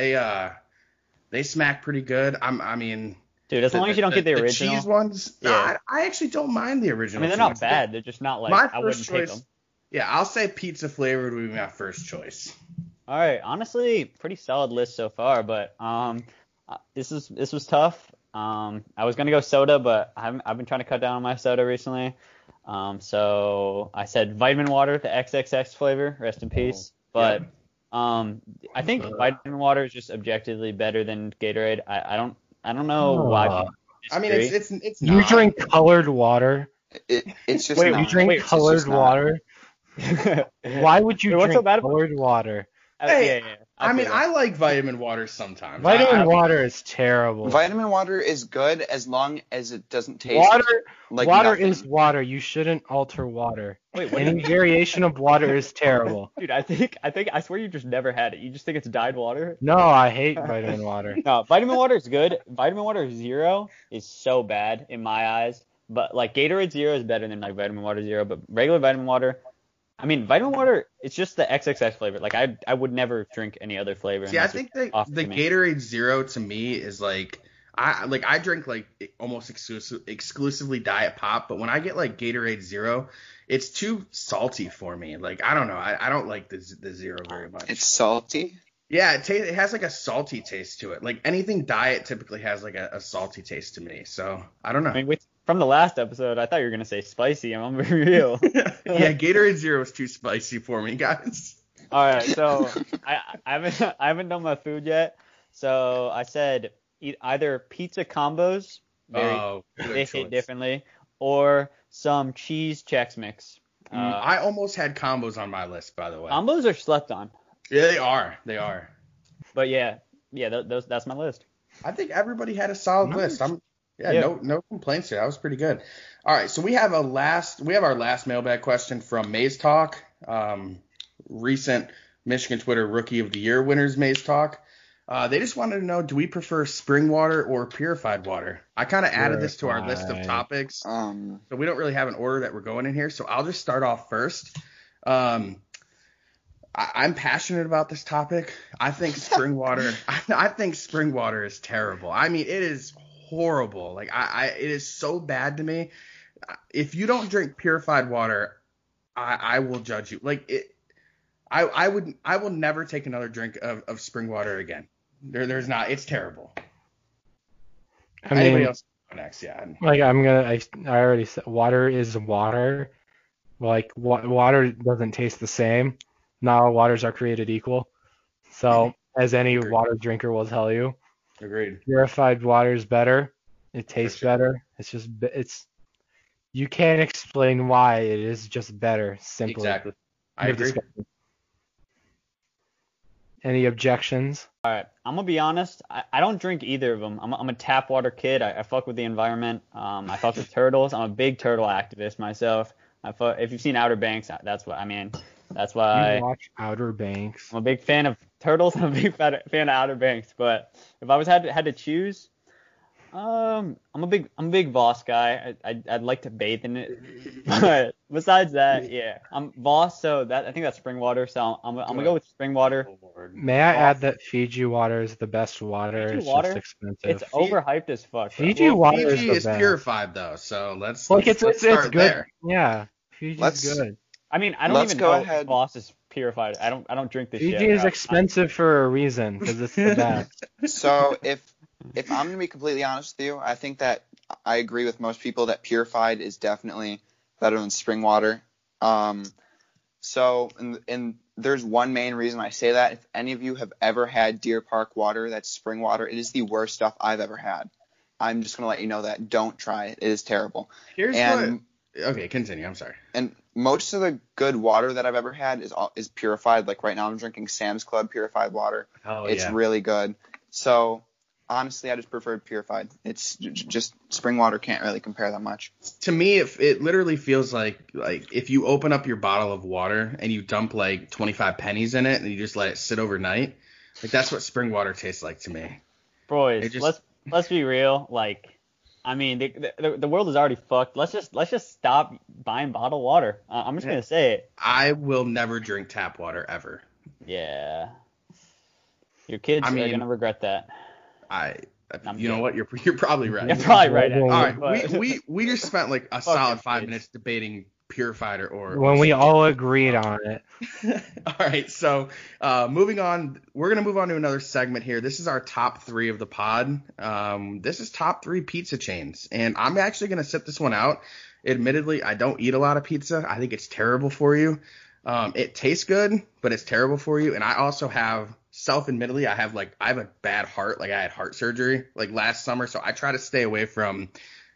they smack pretty good. I mean. Dude, as long as you don't get the original. cheese ones, Yeah. I actually don't mind the I original. mean, they're too not much. bad. They're just not like My I wouldn't first take choice, them. yeah, I'll say pizza flavored would be my first choice. All right, honestly, pretty solid list so far, but this was tough. I was gonna go soda, but I've been trying to cut down on my soda recently. So I said vitamin water, the XXX flavor, rest in peace. But I think vitamin water is just objectively better than Gatorade. I don't know why. people I mean, disagree. it's You not. drink colored water? It's just Wait, not. You drink Wait, It's colored just not. water? Why would you Wait, what's drink so bad about- colored water? Hey, yeah. I mean, feel that. I like vitamin water sometimes. Vitamin water is terrible. Vitamin water is good as long as it doesn't taste Water like water nothing. is water. You shouldn't alter water. Wait, what? Any variation of water is terrible. Dude, I swear you just never had it. You just think it's dyed water. No, I hate vitamin water. No, vitamin water is good. Vitamin water Zero is so bad in my eyes. But like Gatorade Zero is better than like vitamin water Zero. But regular vitamin water, I mean, vitamin water, it's just the XXX flavor. Like I would never drink any other flavor. See, I unless think it's off the to me. Gatorade Zero to me is like I drink like almost exclusively Diet Pop, but when I get like Gatorade Zero, it's too salty for me. Like I don't know, I don't like the Zero very much. It's salty. Yeah, it has like a salty taste to it. Like anything diet typically has like a salty taste to me. So I don't know. I mean, from the last episode, I thought you were gonna say spicy. I'm gonna be real. Yeah, Gatorade Zero is too spicy for me, guys. All right, so I haven't done my food yet. So I said either pizza combos, Good they choice. hit differently, or some cheese Chex Mix. I almost had combos on my list, by the way. Combos are slept on, Yeah, they are. They are. but yeah, that's my list. I think everybody had a solid list. Yeah. No complaints here. That was pretty good. All right, so we have our last mailbag question from Maze Talk. Recent Michigan Twitter Rookie of the Year winners, Maze Talk. They just wanted to know, do we prefer spring water or purified water? I kind of added this to our list of Purified. topics, so we don't really have an order that we're going in here. So I'll just start off first. I'm passionate about this topic. I think spring water. I think spring water is terrible. I mean, it is horrible. Like it is so bad to me. If you don't drink purified water, I will judge you. Like it. I will never take another drink of spring water again. There's not. It's terrible. I mean, Anybody else go next? Yeah. like I already said, water is water. Like water doesn't taste the same. Not all waters are created equal. So, as any Agreed. water drinker will tell you, Agreed. purified water is better. It tastes sure. better. You can't explain why. It is just better. Simply. Exactly. I No agree. discussion. Any objections? All right, I'm gonna be honest. I don't drink either of them. I'm a tap water kid. I fuck with the environment. I fuck with turtles. I'm a big turtle activist myself. If you've seen Outer Banks, that's what I mean. That's why You watch Outer Banks. I'm a big fan of turtles. I'm a big fan of Outer Banks. But if I had to choose, I'm a big Voss guy. I'd like to bathe in it. But besides that, yeah, I'm Voss. So I think that's spring water. So I'm gonna go with spring water. May I add that Fiji water is the best water? Fiji It's water? just expensive. It's overhyped as fuck. Bro. Fiji water is Fiji the is best. purified though, so let's Like it's start good. there. Yeah, Fiji's Let's- good. I mean, I don't Let's even go know ahead. if Voss is purified. I don't drink this shit. Fiji is bro. expensive for a reason because it's the best. So if I'm gonna be completely honest with you, I think that I agree with most people that purified is definitely better than spring water. So and there's one main reason I say that. If any of you have ever had Deer Park water, that's spring water, it is the worst stuff I've ever had. I'm just gonna let you know that. Don't try it. It is terrible. Okay, continue. I'm sorry. And most of the good water that I've ever had is purified. Like right now, I'm drinking Sam's Club purified water. Oh, It's yeah. really good. So honestly, I just prefer purified. It's just spring water can't really compare that much. To me, it literally feels like if you open up your bottle of water and you dump like 25 pennies in it and you just let it sit overnight, like that's what spring water tastes like to me. Boys, It just- let's be real. Like, I mean, the world is already fucked. Let's just stop buying bottled water. I'm just gonna say it. I will never drink tap water ever. Yeah. Your kids I are mean- gonna regret that. You know what? You're probably right. You're probably right. All All actually, right, but- we just spent like a Fucking solid 5 kids. minutes debating purified or When we all agreed on it. All right, so moving on, we're gonna move on to another segment here. This is our top 3 of the pod. This is top 3 pizza chains, and I'm actually gonna sit this one out. Admittedly, I don't eat a lot of pizza. I think it's terrible for you. It tastes good, but it's terrible for you. And I also have, self-admittedly, I have a bad heart. Like I had heart surgery like last summer, so I try to stay away from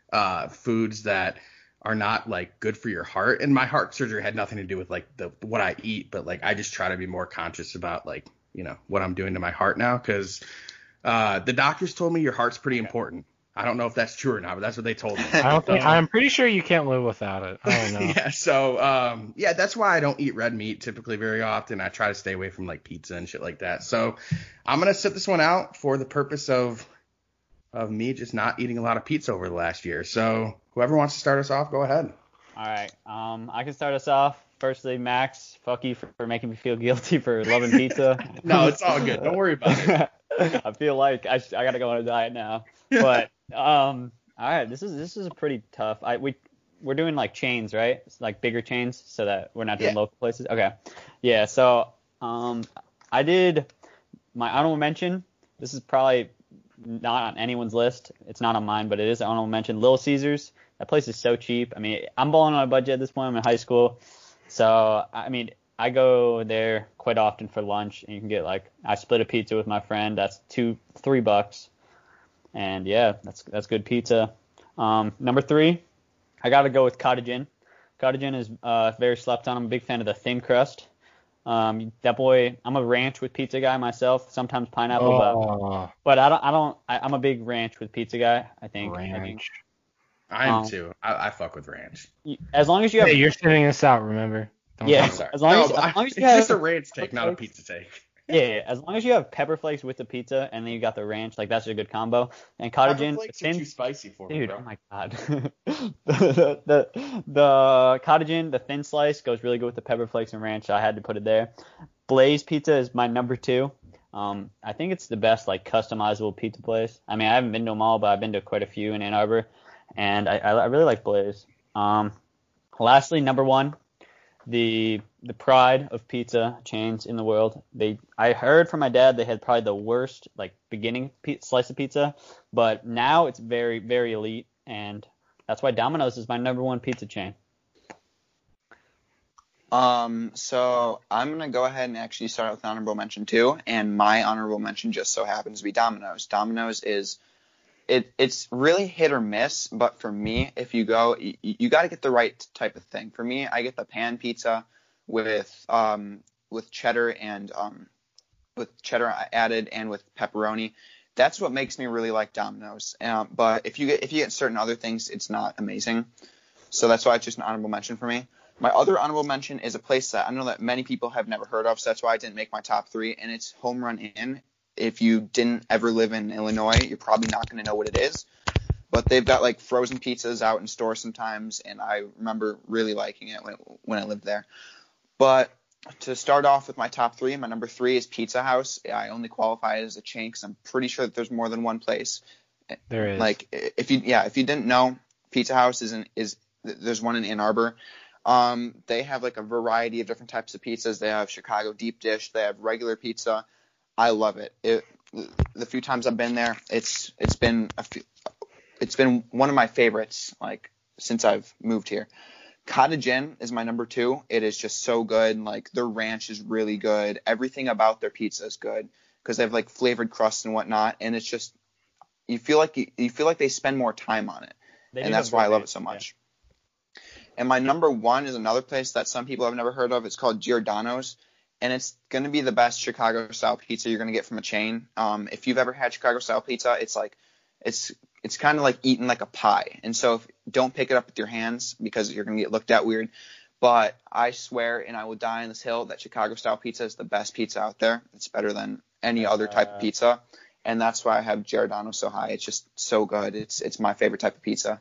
foods that are not like good for your heart. And my heart surgery had nothing to do with like what I eat, but like I just try to be more conscious about like, you know, what I'm doing to my heart now, because the doctors told me your heart's pretty important. I don't know if that's true or not, but that's what they told me. I'm pretty sure you can't live without it. I don't know. Yeah, so that's why I don't eat red meat typically very often. I try to stay away from like pizza and shit like that. So I'm gonna sit this one out for the purpose of me just not eating a lot of pizza over the last year. So whoever wants to start us off, go ahead. All right. I can start us off. Firstly, Max, fuck you for making me feel guilty for loving pizza. No, it's all good. Don't worry about it. I feel like I gotta go on a diet now. But all right, this is a pretty tough. We're doing like chains, right? It's like bigger chains, so that we're not doing local places. Okay. Yeah. So I did my honorable mention. This is probably not on anyone's list. It's not on mine, but it is an honorable mention. Little Caesars. That place is so cheap. I mean, I'm balling on a budget at this point. I'm in high school, so I mean, I go there quite often for lunch, and you can get I split a pizza with my friend. That's $3, and yeah, that's good pizza. Number 3, I gotta go with Cottage Inn. Cottage Inn is very slept on. I'm a big fan of the thin crust. That boy, I'm a ranch with pizza guy myself. Sometimes pineapple, but I'm a big ranch with pizza guy. I think. Ranch. I am too. I fuck with ranch. As long as you have, Hey, you're sitting us out, remember? Don't Yeah. I'm sorry. As long as it's you have- just a ranch take, not a pizza take. yeah, as long as you have pepper flakes with the pizza and then you got the ranch, like that's a good combo. And Cottage Inn, Flakes are too spicy for me, dude, bro. oh my god, the Cottage Inn, the thin slice goes really good with the pepper flakes and ranch. So I had to put it there. Blaze Pizza is my number 2. I think it's the best like customizable pizza place. I mean, I haven't been to them all, but I've been to quite a few in Ann Arbor, and I really like Blaze. Lastly, number 1. The pride of pizza chains in the world. I heard from my dad they had probably the worst like beginning slice of pizza, but now it's very, very elite, and that's why Domino's is my number 1 pizza chain. So I'm gonna go ahead and actually start with an honorable mention too, and my honorable mention just so happens to be Domino's. Domino's is it's really hit or miss, but for me, if you go, you got to get the right type of thing. For me, I get the pan pizza with cheddar and with cheddar added and with pepperoni. That's what makes me really like Domino's. But if you get certain other things, it's not amazing. So that's why it's just an honorable mention for me. My other honorable mention is a place that I know that many people have never heard of, so that's why I didn't make my top 3, and it's Home Run Inn. If you didn't ever live in Illinois, you're probably not going to know what it is. But they've got like frozen pizzas out in stores sometimes, and I remember really liking it when I lived there. But to start off with my top 3, my number 3 is Pizza House. I only qualify it as a chain because I'm pretty sure that there's more than one place. There is. Like if you didn't know, Pizza House is there's one in Ann Arbor. They have like a variety of different types of pizzas. They have Chicago deep dish. They have regular pizza. I love it. The few times I've been there, it's been one of my favorites like since I've moved here. Cottage Inn is my number 2. It is just so good. Like their ranch is really good. Everything about their pizza is good because they have like flavored crust and whatnot. And it's just you feel like they spend more time on it, and that's why I love it so much. Yeah. And my number 1 is another place that some people have never heard of. It's called Giordano's, and it's going to be the best Chicago-style pizza you're going to get from a chain. If you've ever had Chicago-style pizza, it's kind of like eating like a pie. And so don't pick it up with your hands because you're going to get looked at weird. But I swear, and I will die on this hill, that Chicago-style pizza is the best pizza out there. It's better than any other type of pizza, and that's why I have Giordano so high. It's just so good. It's my favorite type of pizza.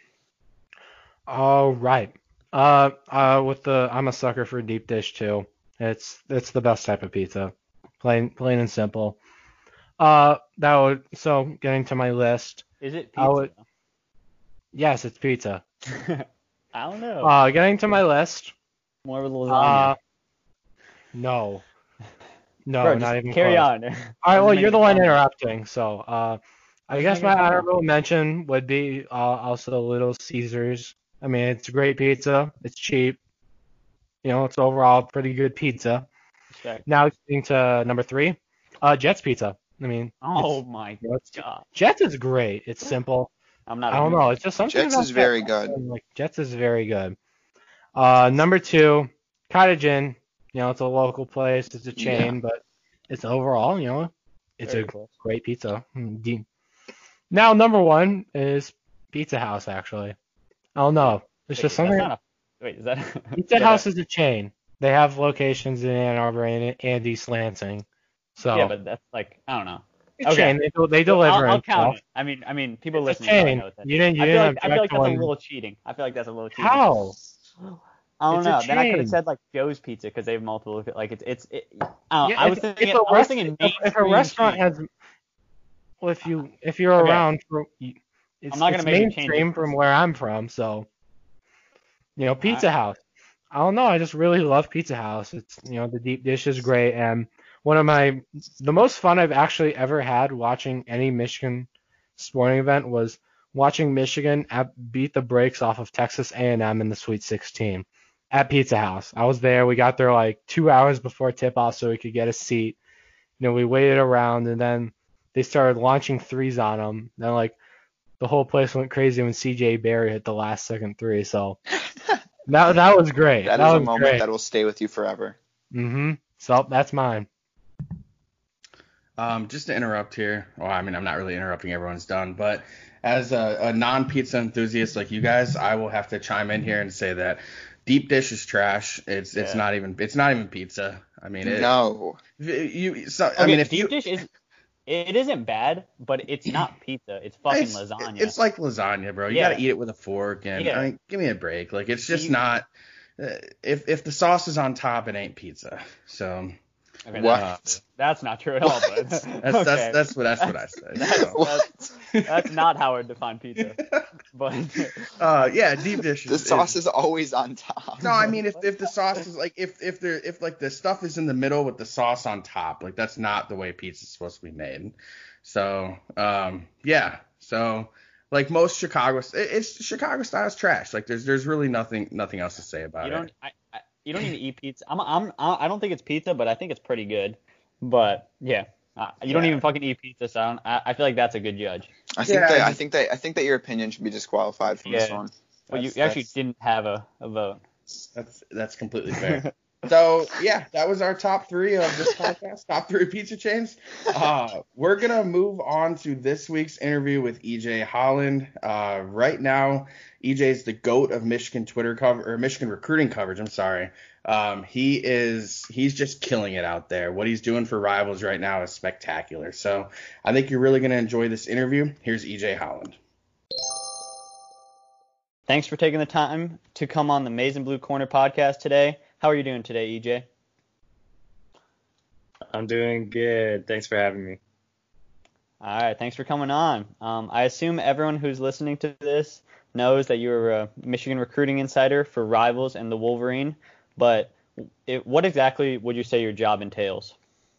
All right. I'm a sucker for deep dish too. It's the best type of pizza. Plain and simple. So getting to my list. Is it pizza? Yes, it's pizza. I don't know. Getting to my list. More of a lasagna. No. No, Bro, not even carry close. on. All right, well, you're the one interrupting, so I guess my honorable mention would be also Little Caesars. I mean, it's a great pizza. It's cheap. It's overall pretty good pizza. Respect. Now getting to number 3, Jets Pizza. I mean, oh my god, Jets is great. It's simple. I don't know. It's just something. Jets is very good. Like Jets is very good. Number 2, Cottage Inn. It's a local place. It's a chain, but it's overall, it's very a great pizza. Now number 1 is Pizza House. Actually, I don't know. It's just something. Is that Pizza House is a chain. They have locations in Ann Arbor and East Lansing. So yeah, but that's like I don't know. It's a chain. They deliver. I'll count it. I mean, people it's listening. A chain. Know what that you didn't. I feel like that's a little cheating. I feel like that's a little cheating. How? I don't know. Then I could chain. have said like Joe's Pizza because they have multiple. Like it's. I was thinking. If a restaurant has. Well, if you're around, it's mainstream from where I'm from, so. Pizza House. I don't know. I just really love Pizza House. It's the deep dish is great, and one of the most fun I've actually ever had watching any Michigan sporting event was watching Michigan beat the brakes off of Texas A&M in the Sweet 16 at Pizza House. I was there. We got there like 2 hours before tip-off so we could get a seat. We waited around, and then they started launching threes on them. Then like the whole place went crazy when C.J. Barry hit the last second three. So that was great. That is a moment that will stay with you forever. Mm-hmm. So that's mine. Just to interrupt here. Well, I mean, I'm not really interrupting. Everyone's done. But as a non-pizza enthusiast like you guys, I will have to chime in here and say that deep dish is trash. It's not even pizza. I mean, no. Deep dish is. It isn't bad, but it's not pizza. It's fucking lasagna. It's like lasagna, bro. You gotta eat it with a fork, and I mean, give me a break. Like it's just not. If the sauce is on top, it ain't pizza. So. Okay, what? That's not true at all. But that's what I say. That's not how I define pizza. But deep dish. The sauce is always on top. No, I mean if the sauce is like if the stuff is in the middle with the sauce on top, like that's not the way pizza's supposed to be made. So so like most Chicago style is trash. Like there's really nothing else to say about it. You don't need to eat pizza. I don't think it's pizza, but I think it's pretty good. But you don't even fucking eat pizza, so I feel like that's a good judge. I think that your opinion should be disqualified from this one. Well, you actually didn't have a vote. That's completely fair. So yeah, that was our top three of this podcast, top three pizza chains. We're gonna move on to this week's interview with EJ Holland. Right now, EJ is the GOAT of Michigan Twitter cover or Michigan recruiting coverage. I'm sorry. He's just killing it out there. What he's doing for Rivals right now is spectacular. So I think you're really gonna enjoy this interview. Here's EJ Holland. Thanks for taking the time to come on the Maize and Blue Corner podcast today. How are you doing today, EJ? I'm doing good. Thanks for having me. All right, thanks for coming on. I assume everyone who's listening to this knows that you're a Michigan recruiting insider for Rivals and the Wolverine, but what exactly would you say your job entails?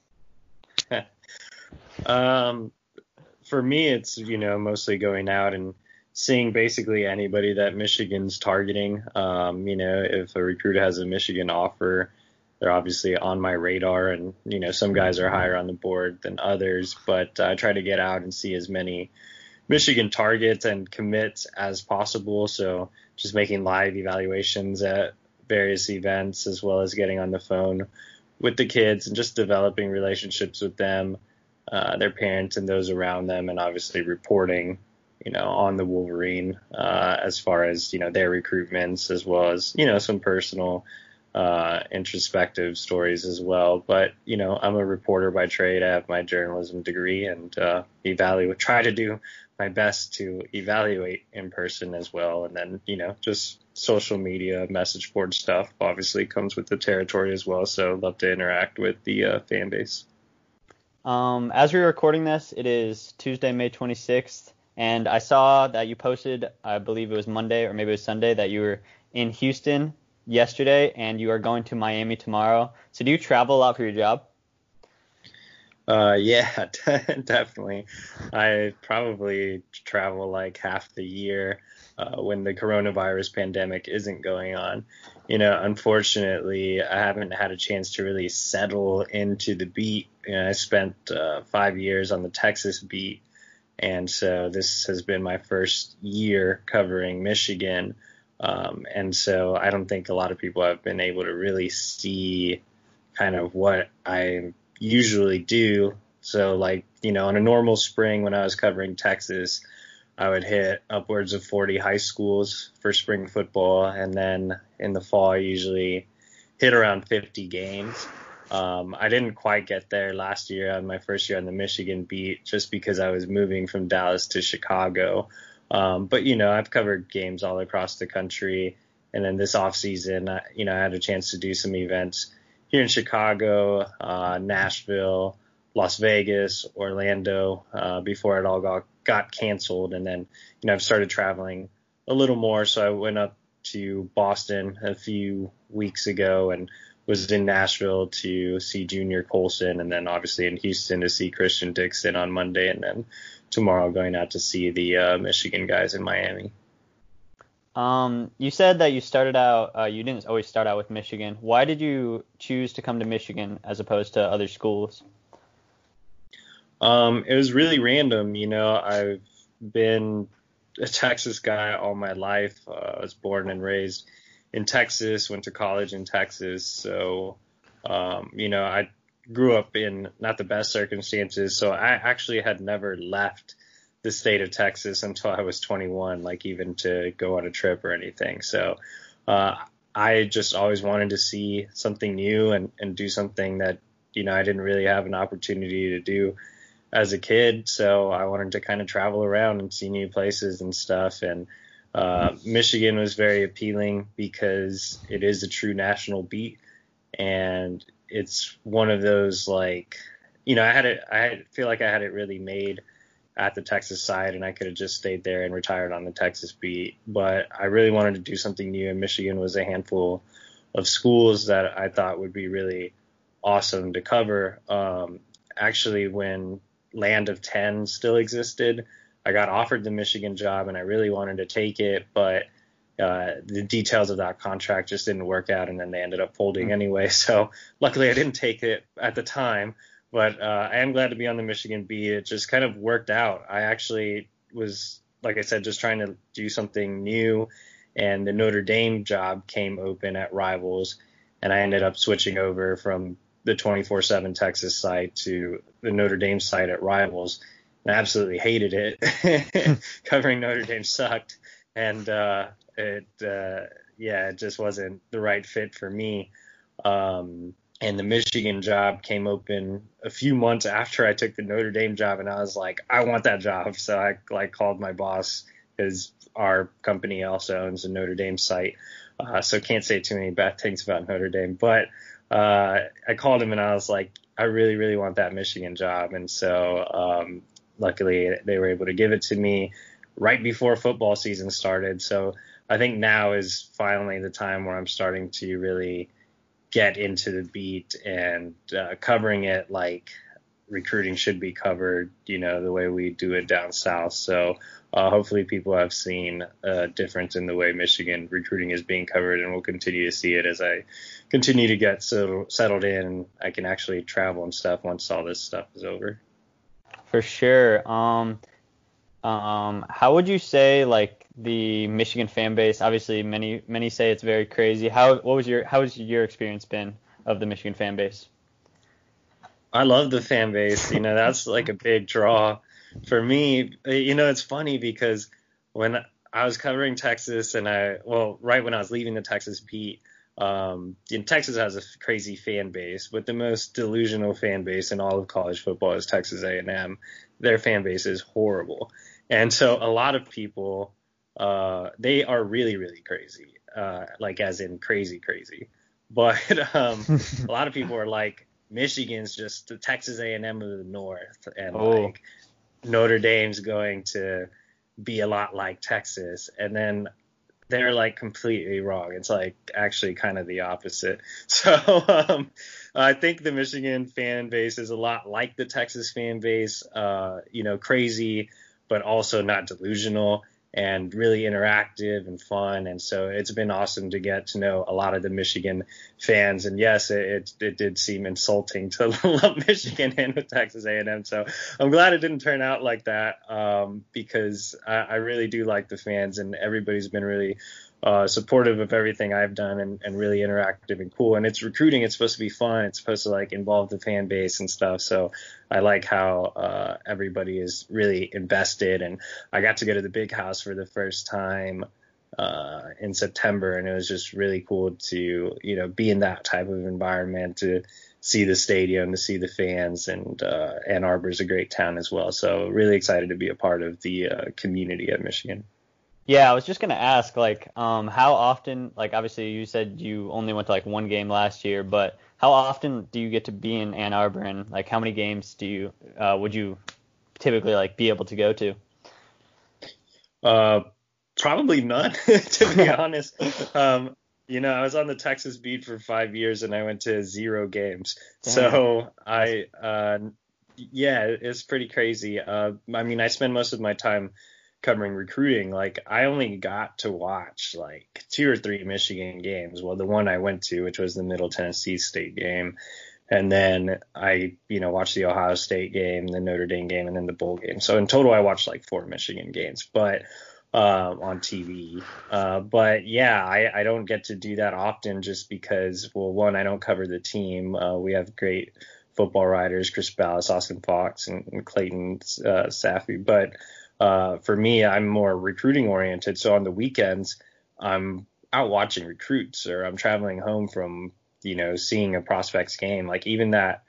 For me, it's, mostly going out and seeing basically anybody that Michigan's targeting. If a recruiter has a Michigan offer, they're obviously on my radar, and, some guys are higher on the board than others, but I try to get out and see as many Michigan targets and commits as possible. So just making live evaluations at various events, as well as getting on the phone with the kids and just developing relationships with them, their parents and those around them, and obviously reporting on the Wolverine, as far as, their recruitments, as well as, some personal, introspective stories as well. But, I'm a reporter by trade. I have my journalism degree, and, try to do my best to evaluate in person as well. And then, just social media, message board stuff obviously comes with the territory as well. So love to interact with the fan base. As we're recording this, it is Tuesday, May 26th. And I saw that you posted, I believe it was Monday or maybe it was Sunday, that you were in Houston yesterday and you are going to Miami tomorrow. So do you travel a lot for your job? Yeah, definitely. I probably travel like half the year when the coronavirus pandemic isn't going on. Unfortunately, I haven't had a chance to really settle into the beat. I spent 5 years on the Texas beat. And so this has been my first year covering Michigan. And so I don't think a lot of people have been able to really see kind of what I usually do. So like, on a normal spring when I was covering Texas, I would hit upwards of 40 high schools for spring football. And then in the fall, I usually hit around 50 games. I didn't quite get there last year on my first year on the Michigan beat, just because I was moving from Dallas to Chicago. But, I've covered games all across the country. And then this off season, I had a chance to do some events here in Chicago, Nashville, Las Vegas, Orlando, before it all got canceled. And then, I've started traveling a little more. So I went up to Boston a few weeks ago and was in Nashville to see Junior Colson, and then obviously in Houston to see Christian Dixon on Monday, and then tomorrow going out to see the Michigan guys in Miami. You said that you started out, you didn't always start out with Michigan. Why did you choose to come to Michigan as opposed to other schools? It was really random. I've been a Texas guy all my life. I was born and raised in Texas, went to college in Texas. So, I grew up in not the best circumstances. So I actually had never left the state of Texas until I was 21, like even to go on a trip or anything. So, I just always wanted to see something new and do something that, I didn't really have an opportunity to do as a kid. So I wanted to kind of travel around and see new places and stuff. And Michigan was very appealing because it is a true national beat, and it's one of those, like, I feel like I had it really made at the Texas side, and I could have just stayed there and retired on the Texas beat. But I really wanted to do something new, and Michigan was a handful of schools that I thought would be really awesome to cover. Actually, when Land of 10 still existed, I got offered the Michigan job and I really wanted to take it, but the details of that contract just didn't work out, and then they ended up folding anyway. So luckily I didn't take it at the time, but I am glad to be on the Michigan beat. It just kind of worked out. I actually was, like I said, just trying to do something new, and the Notre Dame job came open at Rivals, and I ended up switching over from the 24/7 Texas site to the Notre Dame site at Rivals. And I absolutely hated it. Covering Notre Dame sucked, and it just wasn't the right fit for me. And the Michigan job came open a few months after I took the Notre Dame job, and I was like, I want that job. So I called my boss, because our company also owns a Notre Dame site, so can't say too many bad things about Notre Dame. But I called him and I was like, I really, really want that Michigan job. And so luckily they were able to give it to me right before football season started. So I think now is finally the time where I'm starting to really get into the beat and covering it like recruiting should be covered, the way we do it down south. So hopefully people have seen a difference in the way Michigan recruiting is being covered, and we'll continue to see it as I continue to get settled in and I can actually travel and stuff once all this stuff is over. For sure. How would you say like the Michigan fan base? Obviously, many say it's very crazy. How has your experience been of the Michigan fan base? I love the fan base. That's like a big draw for me. It's funny because when I was covering Texas right when I was leaving the Texas beat, Texas has a crazy fan base, but the most delusional fan base in all of college football is Texas A&M. Their fan base is horrible. And so a lot of people, they are really, really crazy, like as in crazy. But a lot of people are like, Michigan's just the Texas A&M of the North, and like Notre Dame's going to be a lot like Texas. And then they're like completely wrong. It's like actually kind of the opposite. So I think the Michigan fan base is a lot like the Texas fan base, crazy, but also not delusional, and really interactive and fun. And so it's been awesome to get to know a lot of the Michigan fans. And yes, it did seem insulting to lump Michigan in with Texas A&M. So I'm glad it didn't turn out like that, because I really do like the fans, and everybody's been really supportive of everything I've done, and really interactive and cool. And it's recruiting. It's supposed to be fun. It's supposed to like involve the fan base and stuff. So I like how everybody is really invested. And I got to go to the Big House for the first time in September, and it was just really cool to be in that type of environment, to see the stadium, to see the fans, and Ann Arbor is a great town as well. So really excited to be a part of the community at Michigan. Yeah, I was just going to ask, like, how often, like, obviously you said you only went to, like, one game last year, but how often do you get to be in Ann Arbor, and, like, how many games would you typically, like, be able to go to? Probably none, to be honest. I was on the Texas beat for 5 years, and I went to 0 games. Damn. So it's pretty crazy. I spend most of my time covering recruiting. Like, I only got to watch like 2 or 3 Michigan games. Well, the one I went to, which was the Middle Tennessee State game, and then I watched the Ohio State game, the Notre Dame game, and then the bowl game. So in total I watched like 4 Michigan games, but on TV. But yeah, I don't get to do that often, just because, well, one, I don't cover the team. We have great football writers, Chris Ballas, Austin Fox, and Clayton Saffy, but for me, I'm more recruiting oriented. So on the weekends, I'm out watching recruits, or I'm traveling home from, seeing a prospects game. Like even that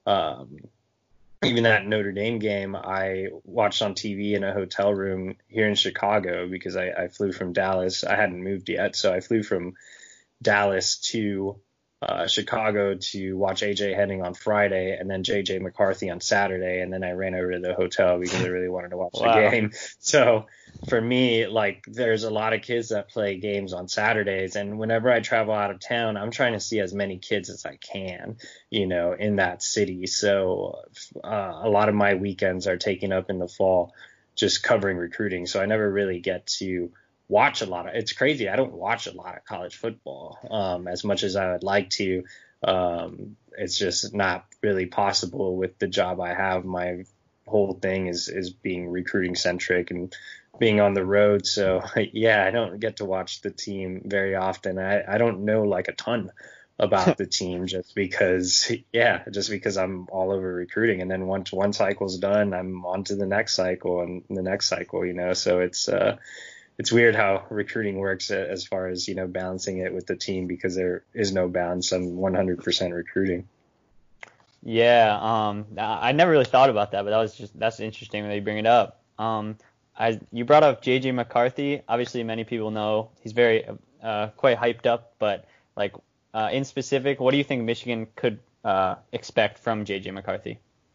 Notre Dame game, I watched on TV in a hotel room here in Chicago, because I flew from Dallas. I hadn't moved yet. So I flew from Dallas to Chicago to watch AJ Henning on Friday, and then JJ McCarthy on Saturday, and then I ran over to the hotel because I really wanted to watch the game. So for me, like, there's a lot of kids that play games on Saturdays, and whenever I travel out of town, I'm trying to see as many kids as I can, in that city. So a lot of my weekends are taken up in the fall just covering recruiting, so I never really get to watch a lot of. It's crazy, I don't watch a lot of college football as much as I would like to. It's just not really possible with the job I have. My whole thing is being recruiting centric and being on the road. So yeah, I don't get to watch the team very often. I don't know like a ton about the team just because I'm all over recruiting. And then once one cycle's done, I'm on to the next cycle and the next cycle, so it's weird how recruiting works as far as, balancing it with the team, because there is no balance on 100% recruiting. Yeah, I never really thought about that, but that's interesting when you bring it up. You brought up JJ McCarthy. Obviously, many people know he's very quite hyped up, but like in specific, what do you think Michigan could expect from JJ McCarthy?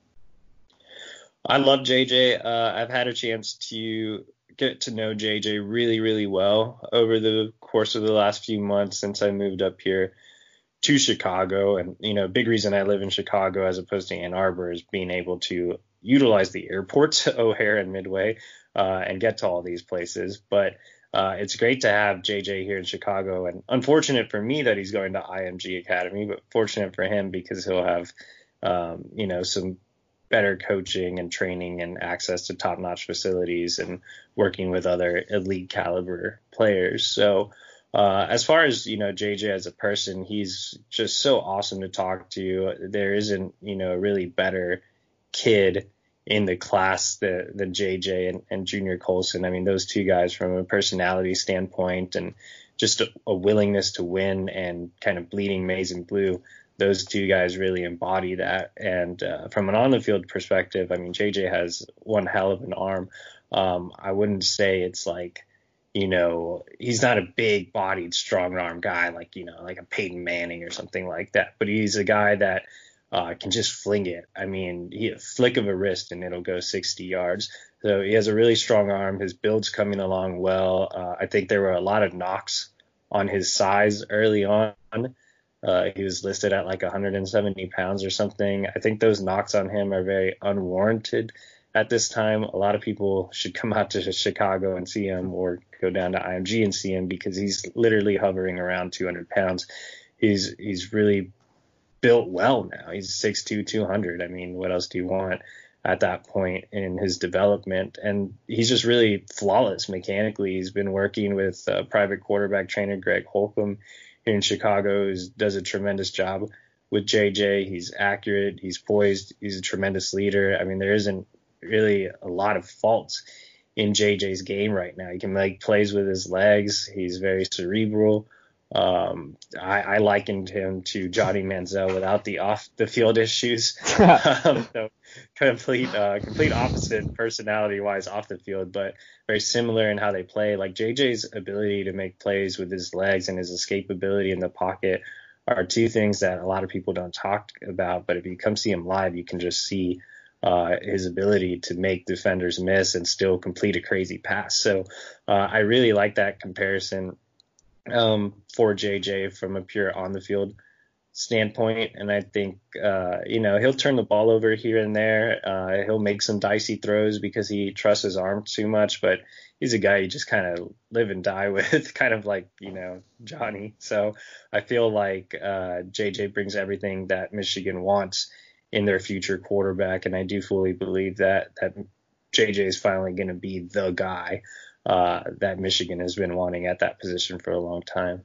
I love JJ. I've had a chance to get to know JJ really, really well over the course of the last few months since I moved up here to Chicago. And, big reason I live in Chicago as opposed to Ann Arbor is being able to utilize the airports, O'Hare and Midway, and get to all these places. But it's great to have JJ here in Chicago, and unfortunate for me that he's going to IMG Academy, but fortunate for him because he'll have, some better coaching and training and access to top-notch facilities and working with other elite caliber players. So as far as, JJ as a person, he's just so awesome to talk to. There isn't, a really better kid in the class than JJ and Junior Colson. I mean, those two guys from a personality standpoint and just a willingness to win and kind of bleeding maize and blue, those two guys really embody that. And from an on-the-field perspective, I mean, JJ has one hell of an arm. I wouldn't say it's like, he's not a big-bodied, strong-arm guy like a Peyton Manning or something like that. But he's a guy that can just fling it. I mean, a flick of a wrist and it'll go 60 yards. So he has a really strong arm. His build's coming along well. I think there were a lot of knocks on his size early on. He was listed at like 170 pounds or something. I think those knocks on him are very unwarranted at this time. A lot of people should come out to Chicago and see him, or go down to IMG and see him, because he's literally hovering around 200 pounds. He's really built well now. He's 6'2", 200. I mean, what else do you want at that point in his development? And he's just really flawless mechanically. He's been working with private quarterback trainer Greg Holcomb here in Chicago, who does a tremendous job with JJ. He's accurate. He's poised. He's a tremendous leader. I mean, there isn't really a lot of faults in JJ's game right now. He can make plays with his legs. He's very cerebral. I likened him to Johnny Manziel without the off the field issues. So complete opposite personality wise off the field, but very similar in how they play. Like JJ's ability to make plays with his legs and his escapability in the pocket are two things that a lot of people don't talk about. But if you come see him live, you can just see his ability to make defenders miss and still complete a crazy pass. So I really like that comparison for JJ from a pure on the field standpoint. And I think, he'll turn the ball over here and there. He'll make some dicey throws because he trusts his arm too much, but he's a guy you just kind of live and die with, kind of like, Johnny. So I feel like JJ brings everything that Michigan wants in their future quarterback. And I do fully believe that JJ is finally going to be the guy that Michigan has been wanting at that position for a long time.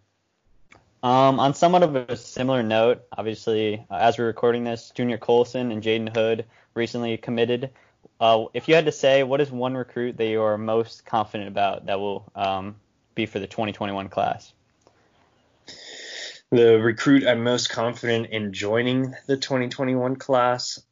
On somewhat of a similar note, obviously, as we're recording this, Junior Colson and Jaden Hood recently committed. If you had to say, what is one recruit that you are most confident about that will be for the 2021 class? The recruit I'm most confident in joining the 2021 class?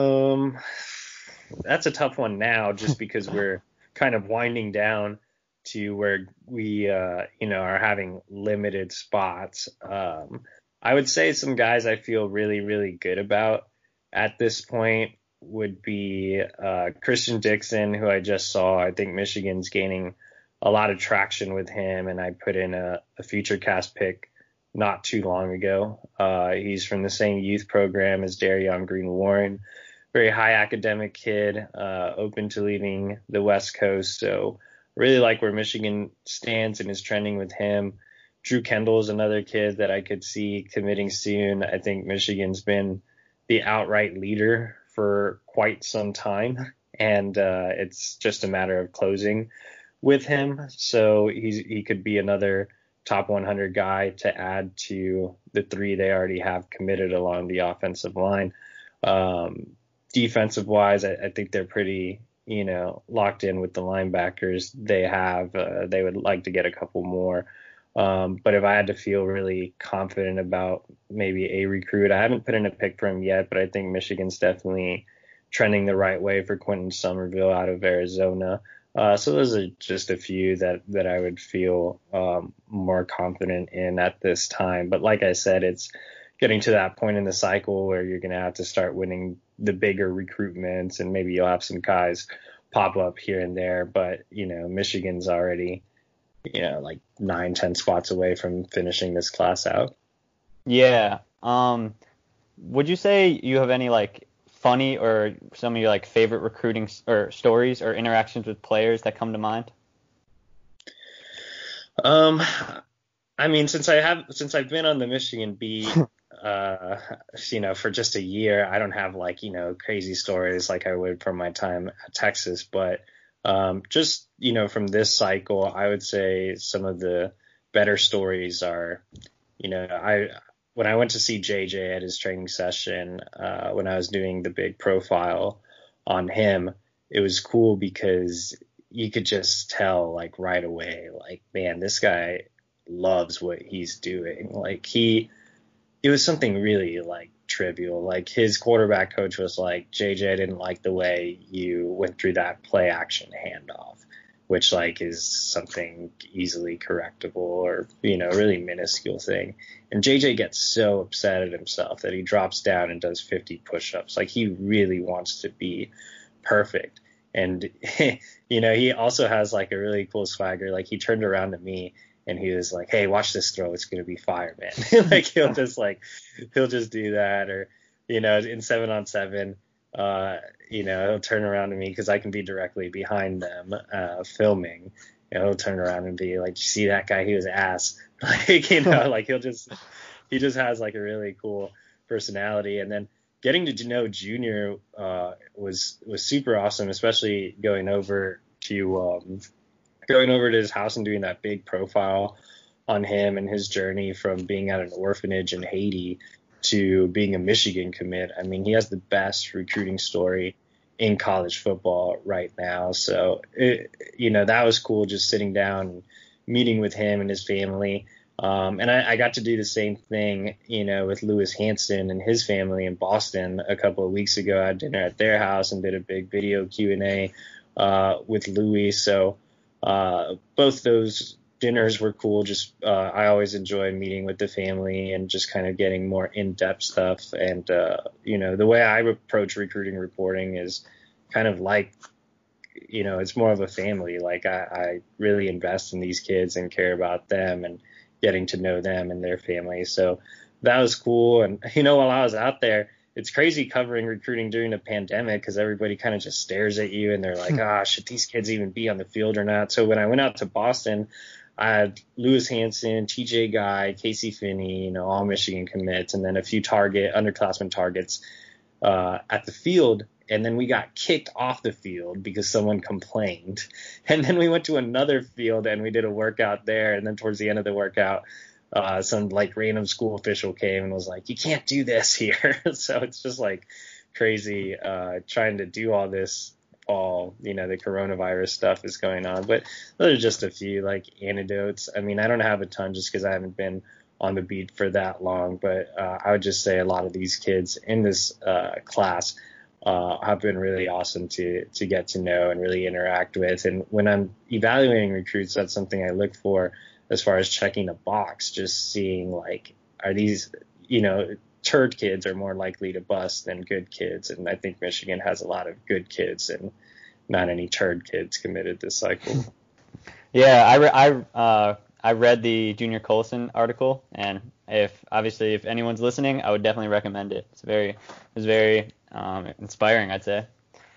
That's a tough one now, just because we're kind of winding down to where we, are having limited spots. I would say some guys I feel really, really good about at this point would be Christian Dixon, who I just saw. I think Michigan's gaining a lot of traction with him, and I put in a FutureCast pick not too long ago. He's from the same youth program as Darion Green-Warren. Very high academic kid, open to leaving the West Coast. So really like where Michigan stands and is trending with him. Drew Kendall is another kid that I could see committing soon. I think Michigan's been the outright leader for quite some time, and it's just a matter of closing with him. So he could be another top 100 guy to add to the 3 they already have committed along the offensive line. Defensive wise, I think they're pretty, locked in with the linebackers they have. They would like to get a couple more. But if I had to feel really confident about maybe a recruit, I haven't put in a pick for him yet, but I think Michigan's definitely trending the right way for Quentin Somerville out of Arizona. So those are just a few that I would feel more confident in at this time. But like I said, it's getting to that point in the cycle where you're going to have to start winning the bigger recruitments, and maybe you'll have some guys pop up here and there. But, Michigan's already, like 9-10 spots away from finishing this class out. Yeah. Would you say you have any like funny or some of your like favorite recruiting or stories or interactions with players that come to mind? I mean, since I've been on the Michigan beat, for just a year, I don't have like, crazy stories like I would from my time at Texas, but just, from this cycle, I would say some of the better stories are, when I went to see JJ at his training session, when I was doing the big profile on him, it was cool because you could just tell like right away, like, man, this guy loves what he's doing. Like it was something really like trivial. Like his quarterback coach was like, JJ, I didn't like the way you went through that play action handoff, which like is something easily correctable or, really minuscule thing. And JJ gets so upset at himself that he drops down and does 50 push-ups. Like he really wants to be perfect. And, he also has like a really cool swagger. Like he turned around to me and he was like, hey, watch this throw. It's going to be fire, man. Like he'll just do that. Or, in 7-on-7, he'll turn around to me because I can be directly behind them filming. He'll turn around and be like, you see that guy? He was ass. Like, like he just has like a really cool personality. And then getting to know Junior was super awesome, especially going over to his house and doing that big profile on him and his journey from being at an orphanage in Haiti to being a Michigan commit. I mean, he has the best recruiting story in college football right now. So, that was cool just sitting down and meeting with him and his family. And I got to do the same thing, with Lewis Hanson and his family in Boston a couple of weeks ago. I had dinner at their house and did a big video Q&A with Louis. So both those dinners were cool. Just I always enjoy meeting with the family and just kind of getting more in-depth stuff. And, the way I approach recruiting reporting is kind of like, it's more of a family. Like I really invest in these kids and care about them and getting to know them and their family. So that was cool. And, while I was out there, it's crazy covering recruiting during the pandemic because everybody kind of just stares at you and they're like, should these kids even be on the field or not? So when I went out to Boston, I had Lewis Hanson, TJ Guy, Casey Finney, all Michigan commits, and then a few underclassmen targets at the field. And then we got kicked off the field because someone complained. And then we went to another field and we did a workout there. And then towards the end of the workout, some like random school official came and was like, you can't do this here. So it's just like crazy trying to do all this while, the coronavirus stuff is going on. But those are just a few like anecdotes. I mean, I don't have a ton just because I haven't been on the beat for that long. But I would just say a lot of these kids in this class have been really awesome to get to know and really interact with. And when I'm evaluating recruits, that's something I look for as far as checking a box, just seeing like, are these, turd kids are more likely to bust than good kids. And I think Michigan has a lot of good kids and not any turd kids committed this cycle. Yeah, I read the Junior Colson article, and if anyone's listening, I would definitely recommend it. It was very inspiring, I'd say.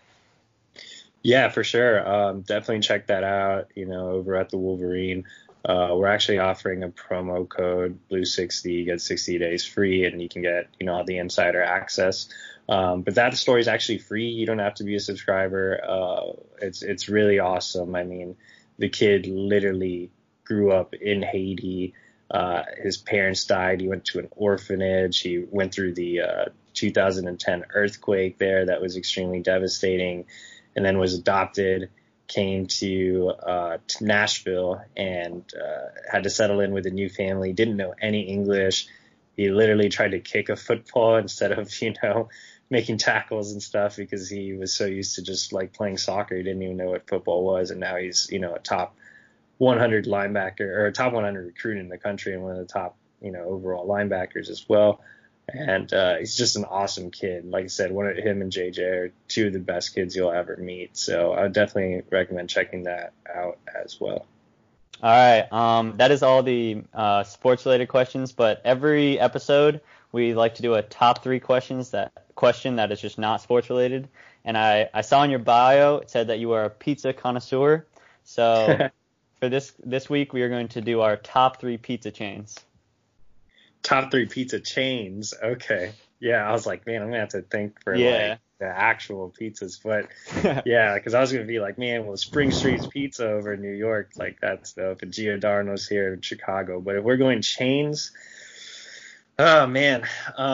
Yeah, for sure. Definitely check that out. Over at the Wolverine, we're actually offering a promo code Blue60. You get 60 days free, and you can get all the insider access. But that story is actually free. You don't have to be a subscriber. It's really awesome. I mean, the kid literally grew up in Haiti. His parents died. He went to an orphanage. He went through the 2010 earthquake there that was extremely devastating, and then was adopted, came to Nashville, and had to settle in with a new family. Didn't know any English. He literally tried to kick a football instead of, making tackles and stuff, because he was so used to just like playing soccer. He didn't even know what football was. And now he's, a top 100 linebacker, or a top 100 recruit in the country, and one of the top, overall linebackers as well. And he's just an awesome kid. Like I said, him and JJ are two of the best kids you'll ever meet. So I would definitely recommend checking that out as well. All right. That is all the sports related questions, but every episode we like to do a top 3 question that is just not sports related. And I saw in your bio it said that you are a pizza connoisseur. So for this week we are going to do our top 3 pizza chains. Top 3 pizza chains. Okay. Yeah, I was like, man, I'm gonna have to think for like the actual pizzas, but yeah, because I was gonna be like, man, well, Spring Street's Pizza over in New York, like that stuff, and Giordano's here in Chicago. But if we're going chains, oh man,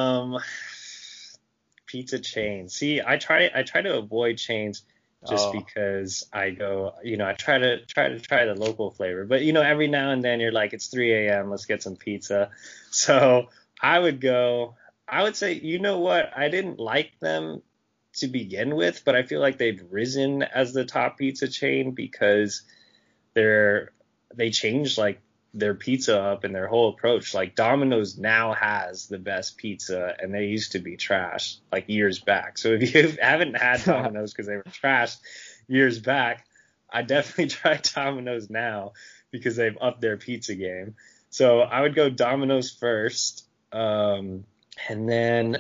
pizza chains. See, I try to avoid chains just because I go, I try to try the local flavor. But every now and then you're like, it's 3 a.m. Let's get some pizza. So I would say, what? I didn't like them to begin with, but I feel like they've risen as the top pizza chain because they changed like their pizza up and their whole approach. Like Domino's now has the best pizza, and they used to be trash like years back. So if you haven't had Domino's because they were trashed years back, I definitely try Domino's now because they've upped their pizza game. So I would go Domino's first. And then,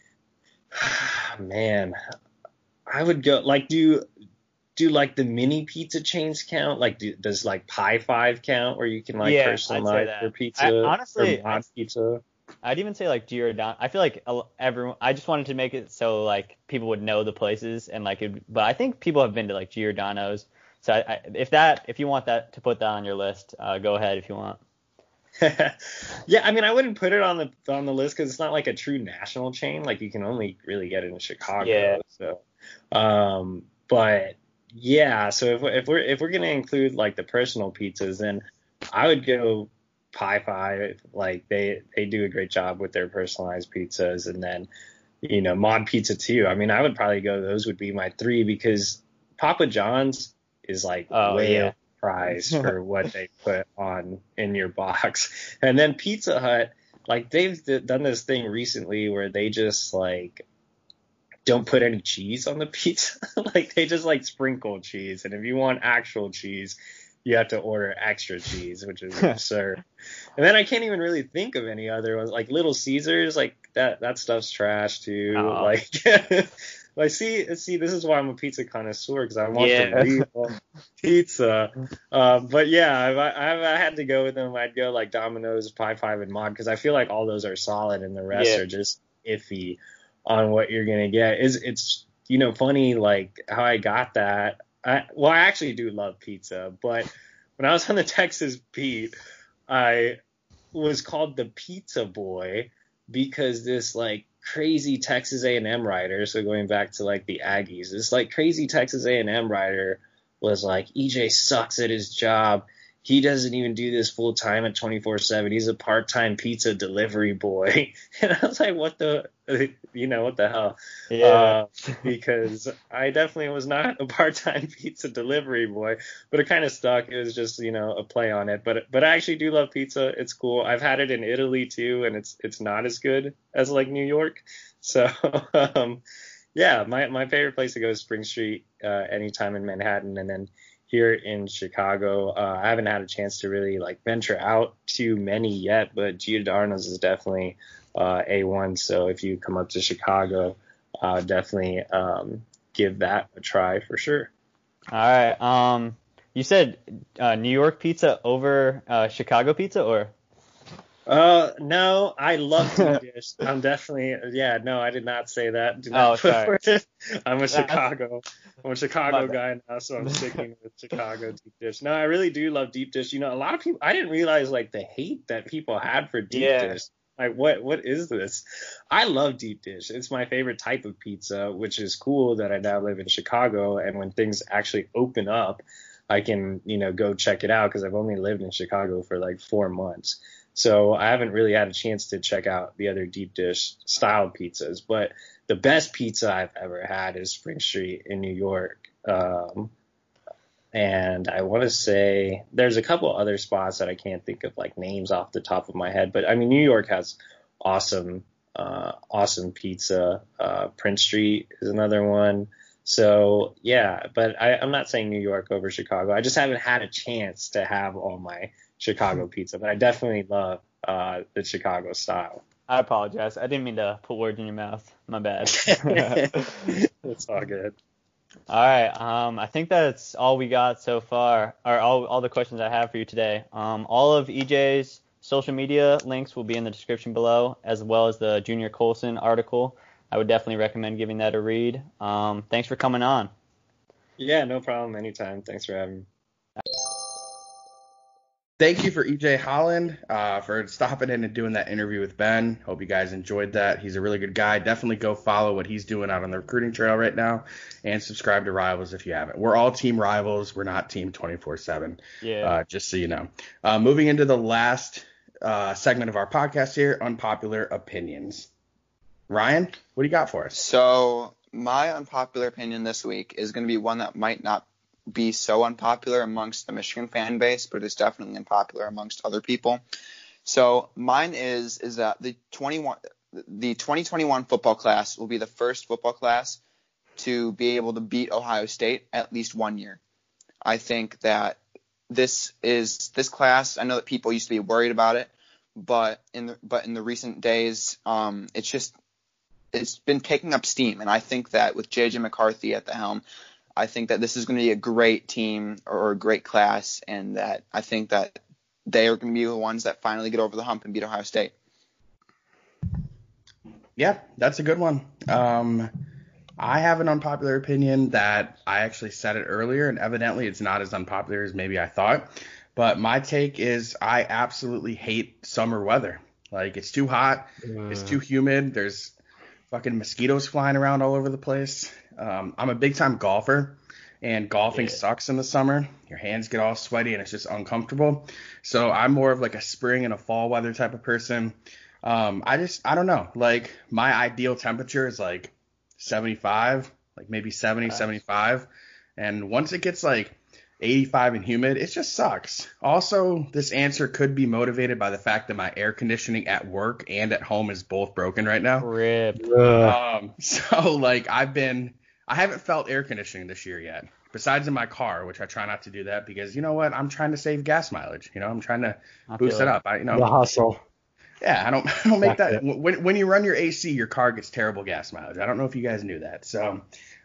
man, I would go like do like the mini pizza chains count? Like does like Pie 5 count where you can like personalize your pizza? Honestly, or pizza. I'd even say like Giordano. I feel like everyone. I just wanted to make it so like people would know the places and like but I think people have been to like Giordano's. So if you want that to put that on your list, go ahead if you want. Yeah, I mean, I wouldn't put it on the list because it's not like a true national chain. Like you can only really get it in Chicago. Yeah. So, but yeah. So if we're gonna include like the personal pizzas, then I would go Pie 5. Like they do a great job with their personalized pizzas, and then Mod Pizza too. I mean, I would probably go. Those would be my 3 because Papa John's is like way price for what they put on in your box. And then Pizza Hut, like they've done this thing recently where they just like don't put any cheese on the pizza. Like they just like sprinkle cheese, and if you want actual cheese you have to order extra cheese, which is absurd. And then I can't even really think of any other ones. Like Little Caesars, like that stuff's trash too. Like, see, this is why I'm a pizza connoisseur, because I want the real pizza. But yeah, if I had to go with them, I'd go like Domino's, Pie 5, and Mod, because I feel like all those are solid, and the rest are just iffy on what you're gonna get. It's funny like how I got that. I actually do love pizza, but when I was on the Texas Beat, I was called the Pizza Boy because this like crazy Texas A&M writer, so going back to like the Aggies, this like crazy Texas A&M writer was like, EJ sucks at his job. He doesn't even do this full time at 24/7. He's a part-time pizza delivery boy. And I was like, what the hell? Yeah. Because I definitely was not a part-time pizza delivery boy, but it kind of stuck. It was just, a play on it. But I actually do love pizza. It's cool. I've had it in Italy too, and it's not as good as like New York. So, yeah, my favorite place to go is Spring Street, anytime in Manhattan. And then here in Chicago, I haven't had a chance to really like venture out too many yet, but Giordano's is definitely A1. So if you come up to Chicago, definitely give that a try for sure. All right. You said New York pizza over Chicago pizza, or? No, I love deep dish. I'm definitely, no, I did not say that. Do not put sorry. forth it. I'm a My Chicago bad. guy now, so I'm sticking with Chicago deep dish. No, I really do love deep dish. A lot of people, I didn't realize like the hate that people had for deep Yeah. dish. Like, what is this? I love deep dish. It's my favorite type of pizza, which is cool that I now live in Chicago. And when things actually open up, I can, go check it out because I've only lived in Chicago for like 4 months. So I haven't really had a chance to check out the other deep dish style pizzas. But the best pizza I've ever had is Spring Street in New York. And I want to say there's a couple other spots that I can't think of like names off the top of my head. But I mean, New York has awesome pizza. Prince Street is another one. So yeah, but I'm not saying New York over Chicago. I just haven't had a chance to have all my Chicago pizza, but I definitely love the Chicago style. I apologize. I didn't mean to put words in your mouth. My bad. It's all good. All right. I think that's all we got so far, or all the questions I have for you today. All of EJ's social media links will be in the description below, as well as the Junior Colson article. I would definitely recommend giving that a read. Thanks for coming on. Yeah, no problem. Anytime. Thanks for having me. Thank you for EJ Holland for stopping in and doing that interview with Ben. Hope you guys enjoyed that. He's a really good guy. Definitely go follow what he's doing out on the recruiting trail right now and subscribe to Rivals if you haven't. We're all Team Rivals. We're not Team 24/7. Yeah. Just so you know. Moving into the last segment of our podcast here, unpopular opinions. Ryan, what do you got for us? So my unpopular opinion this week is going to be one that might not be so unpopular amongst the Michigan fan base, but it's definitely unpopular amongst other people. So mine is that the 2021 football class will be the first football class to be able to beat Ohio State at least 1 year. I think that this class, I know that people used to be worried about it, but in the recent days, it's been picking up steam, and I think that with J.J. McCarthy at the helm, I think that this is going to be a great team or a great class, and that I think that they are going to be the ones that finally get over the hump and beat Ohio State. Yeah, that's a good one. I have an unpopular opinion that I actually said it earlier, and evidently it's not as unpopular as maybe I thought. But my take is I absolutely hate summer weather. Like, it's too hot. It's too humid. There's fucking mosquitoes flying around all over the place. I'm a big-time golfer, and golfing sucks in the summer. Your hands get all sweaty, and it's just uncomfortable. So I'm more of like a spring and a fall weather type of person. I don't know. Like, my ideal temperature is like 75, like maybe 70, 75. And once it gets like 85 and humid, it just sucks. Also, this answer could be motivated by the fact that my air conditioning at work and at home is both broken right now. Rip. So like I haven't felt air conditioning this year yet, besides in my car, which I try not to do that because you know what? I'm trying to save gas mileage. I'm trying to boost it up. The hustle. Yeah, I don't make that. When you run your AC, your car gets terrible gas mileage. I don't know if you guys knew that. So,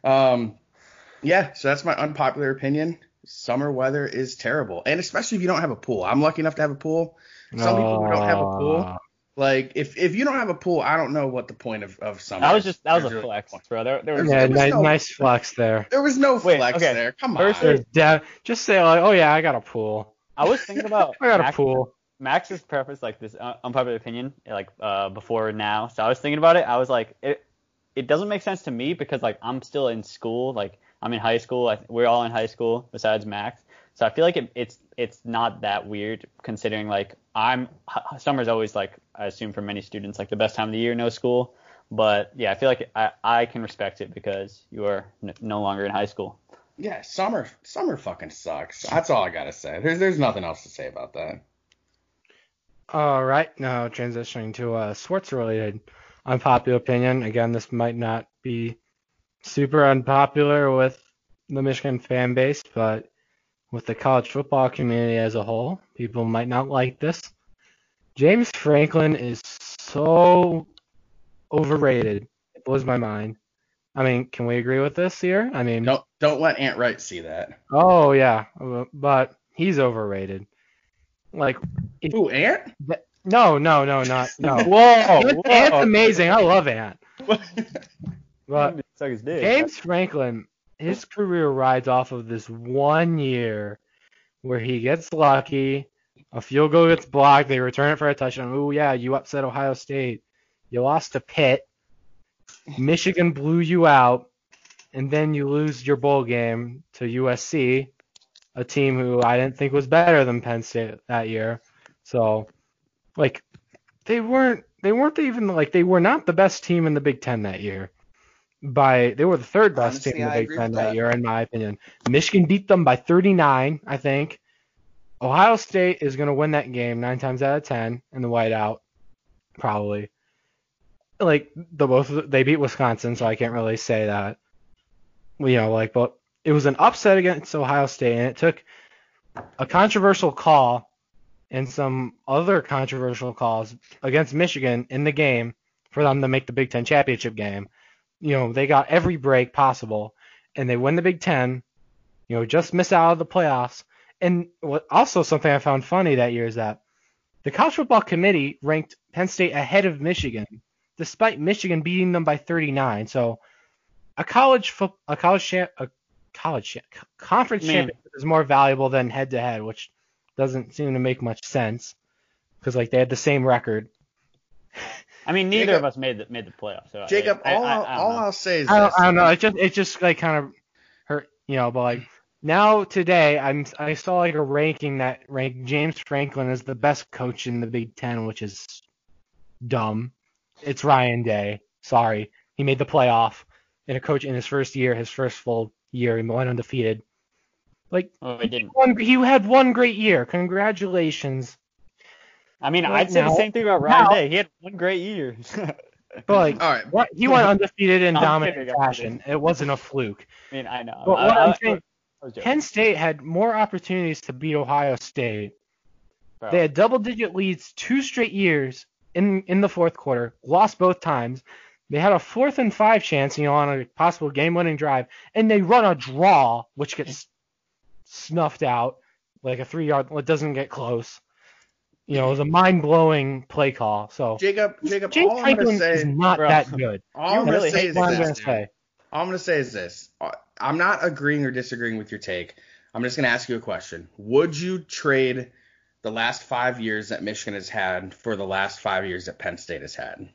yeah, so that's my unpopular opinion. Summer weather is terrible, and especially if you don't have a pool. I'm lucky enough to have a pool. Some people who don't have a pool, like if you don't have a pool, I don't know what the point of summer. That was a flex, bro. There was nice flex there. There was no flex there. Come on. Just say like, oh yeah, I got a pool. I was thinking about I got a pool. Max's preface, like this unpopular opinion, like before now. So I was thinking about it. I was like, it doesn't make sense to me because like I'm still in school, like I'm in high school. We're all in high school besides Max. So I feel like it's not that weird considering like summer's always like I assume for many students like the best time of the year, no school. But yeah, I feel like I can respect it because you are no longer in high school. Yeah, summer fucking sucks. That's all I gotta say. There's nothing else to say about that. All right, now transitioning to a sports-related unpopular opinion. Again, this might not be super unpopular with the Michigan fan base, but with the college football community as a whole, people might not like this. James Franklin is so overrated. It blows my mind. I mean, can we agree with this here? I mean, don't let Ant Wright see that. Oh yeah, but he's overrated. Like, Ant? No, not no. Whoa, Ant's amazing. I love Ant. But Suck his dick. James Franklin, his career rides off of this 1 year where he gets lucky, a field goal gets blocked, they return it for a touchdown. Oh yeah, you upset Ohio State. You lost to Pitt. Michigan blew you out, and then you lose your bowl game to USC, a team who I didn't think was better than Penn State that year. So, like, they were not the best team in the Big Ten that year. They were the third best Honestly, team in the I Big agree Ten with that that. year, in my opinion. Michigan beat them by 39, I think. Ohio State is going to win that game 9 times out of 10 in the whiteout, probably. Like, they beat Wisconsin, so I can't really say that. But it was an upset against Ohio State, and it took a controversial call and some other controversial calls against Michigan in the game for them to make the Big Ten championship game. They got every break possible, and they win the Big Ten, just miss out of the playoffs. And also something I found funny that year is that the College Football Committee ranked Penn State ahead of Michigan, despite Michigan beating them by 39. So a conference championship is more valuable than head-to-head, which doesn't seem to make much sense because they had the same record. I mean, neither of us made the playoffs. So Jacob, I don't know. I'll say is I this. don't know. It just kind of hurt, but now today I saw a ranking that ranked James Franklin as the best coach in the Big Ten, which is dumb. It's Ryan Day. Sorry, he made the playoff, and a coach in his first year, his first full year, he went undefeated. He didn't. He had one great year. Congratulations. I mean, Right I'd say now- the same thing about Ryan Day. He had one great year. But All right. he went undefeated in I'm dominant kidding, I'm fashion. It wasn't a fluke. I mean, I know. But what I'm saying, I was joking. Penn State had more opportunities to beat Ohio State. Bro. They had double-digit leads 2 straight years in the fourth quarter, lost both times. They had a 4th and 5 chance, on a possible game-winning drive, and they run a draw, which gets snuffed out like a 3-yard. It doesn't get close. It was a mind-blowing play call. So Jacob, James all I'm going to Franklin is say, not Bro. that good. all I'm You going really to say hate is What I'm this. gonna say. All I'm going to say is this. I'm not agreeing or disagreeing with your take. I'm just going to ask you a question. Would you trade the last 5 years that Michigan has had for the last 5 years that Penn State has had?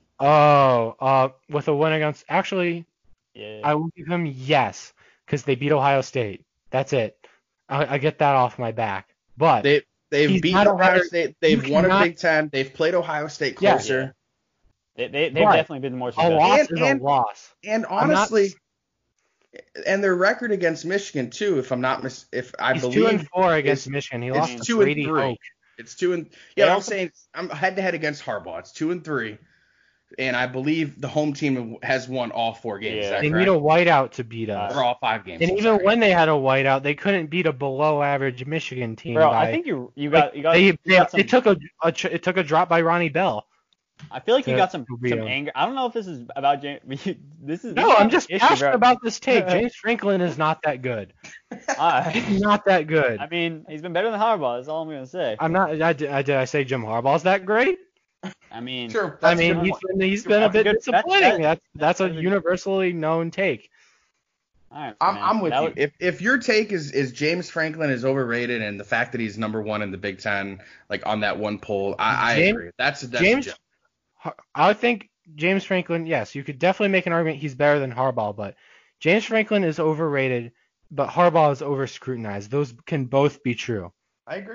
With a win against, actually, Yeah. I will give them yes, because they beat Ohio State. That's it. I get that off my back. But They've He's beaten not a Ohio better- State. They've you won a cannot- Big Ten. They've played Ohio State Yeah. closer. They've Right. definitely been more a successful. loss is a and- loss. And I'm not- honestly, and their record against Michigan too, if I'm not if I He's believe 2-4 against Michigan. He it's lost to 2 and Brady 3. Hoke. It's 2 and They I'm also- saying I'm head to head against Harbaugh. It's 2 and 3, and I believe the home team has won all 4 games. Yeah. Is that They correct? need a whiteout to beat us. Or all 5 games. And I'm even sorry. when they had a whiteout, they couldn't beat a below-average Michigan team. Bro, by, I think you like, got they, you got some, it took a drop by Ronnie Bell. I feel like you to- got some to beat him. anger. I don't know if this is about James. This is No, not I'm an just issue, passionate bro. about this take. James Franklin is not that good. He's not that good. I mean, he's been better than Harbaugh. That's all I'm gonna say. I'm not. Did I say Jim Harbaugh's that great? I mean, Sure. I that's mean, good. he's been a That's bit good- disappointing. That's a that's a- universally known take. all right, I'm, man. I'm with That you. was- If your take is James Franklin is overrated and the fact that he's number 1 in the Big Ten, like on that one poll, I James- agree. That's James- a joke. I think James Franklin. Yes, you could definitely make an argument he's better than Harbaugh, but James Franklin is overrated, but Harbaugh is over scrutinized. Those can both be true. I agree.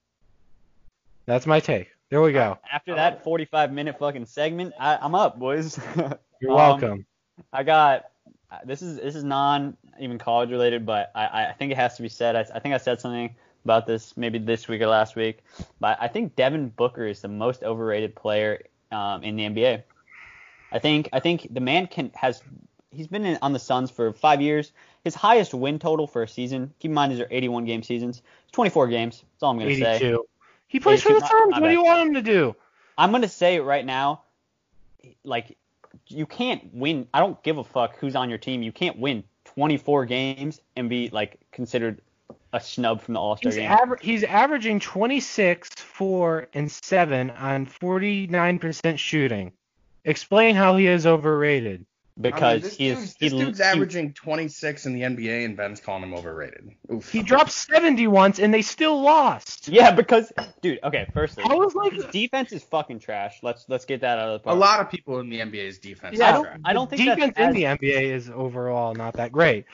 That's my take. There we go. After that 45-minute fucking segment, I'm up, boys. You're welcome. I got this is non even college related, but I think it has to be said. I think I said something about this maybe this week or last week, but I think Devin Booker is the most overrated player in the NBA. I think the man he's been on the Suns for 5 years. His highest win total for a season, keep in mind these are 81 game seasons. It's 24 games. That's all I'm gonna say. 82. He plays for the 82, Suns. my What do bad. you want him to do? I'm gonna say it right now, like you can't win. I don't give a fuck who's on your team. You can't win 24 games and be like considered a snub from the All-Star He's, game. he's averaging 26, 4, and 7 on 49% shooting. Explain how he is overrated. Because this he dude's, is this dude's averaging 26 in the NBA, and Ben's calling him overrated. Oof. He dropped 70 once, and they still lost. Yeah, because dude, okay, firstly, I was like, his defense is fucking trash. Let's get that out of the A park. lot of people in the NBA's defense. yeah, are trash. I don't think defense that's in the NBA is overall not that great.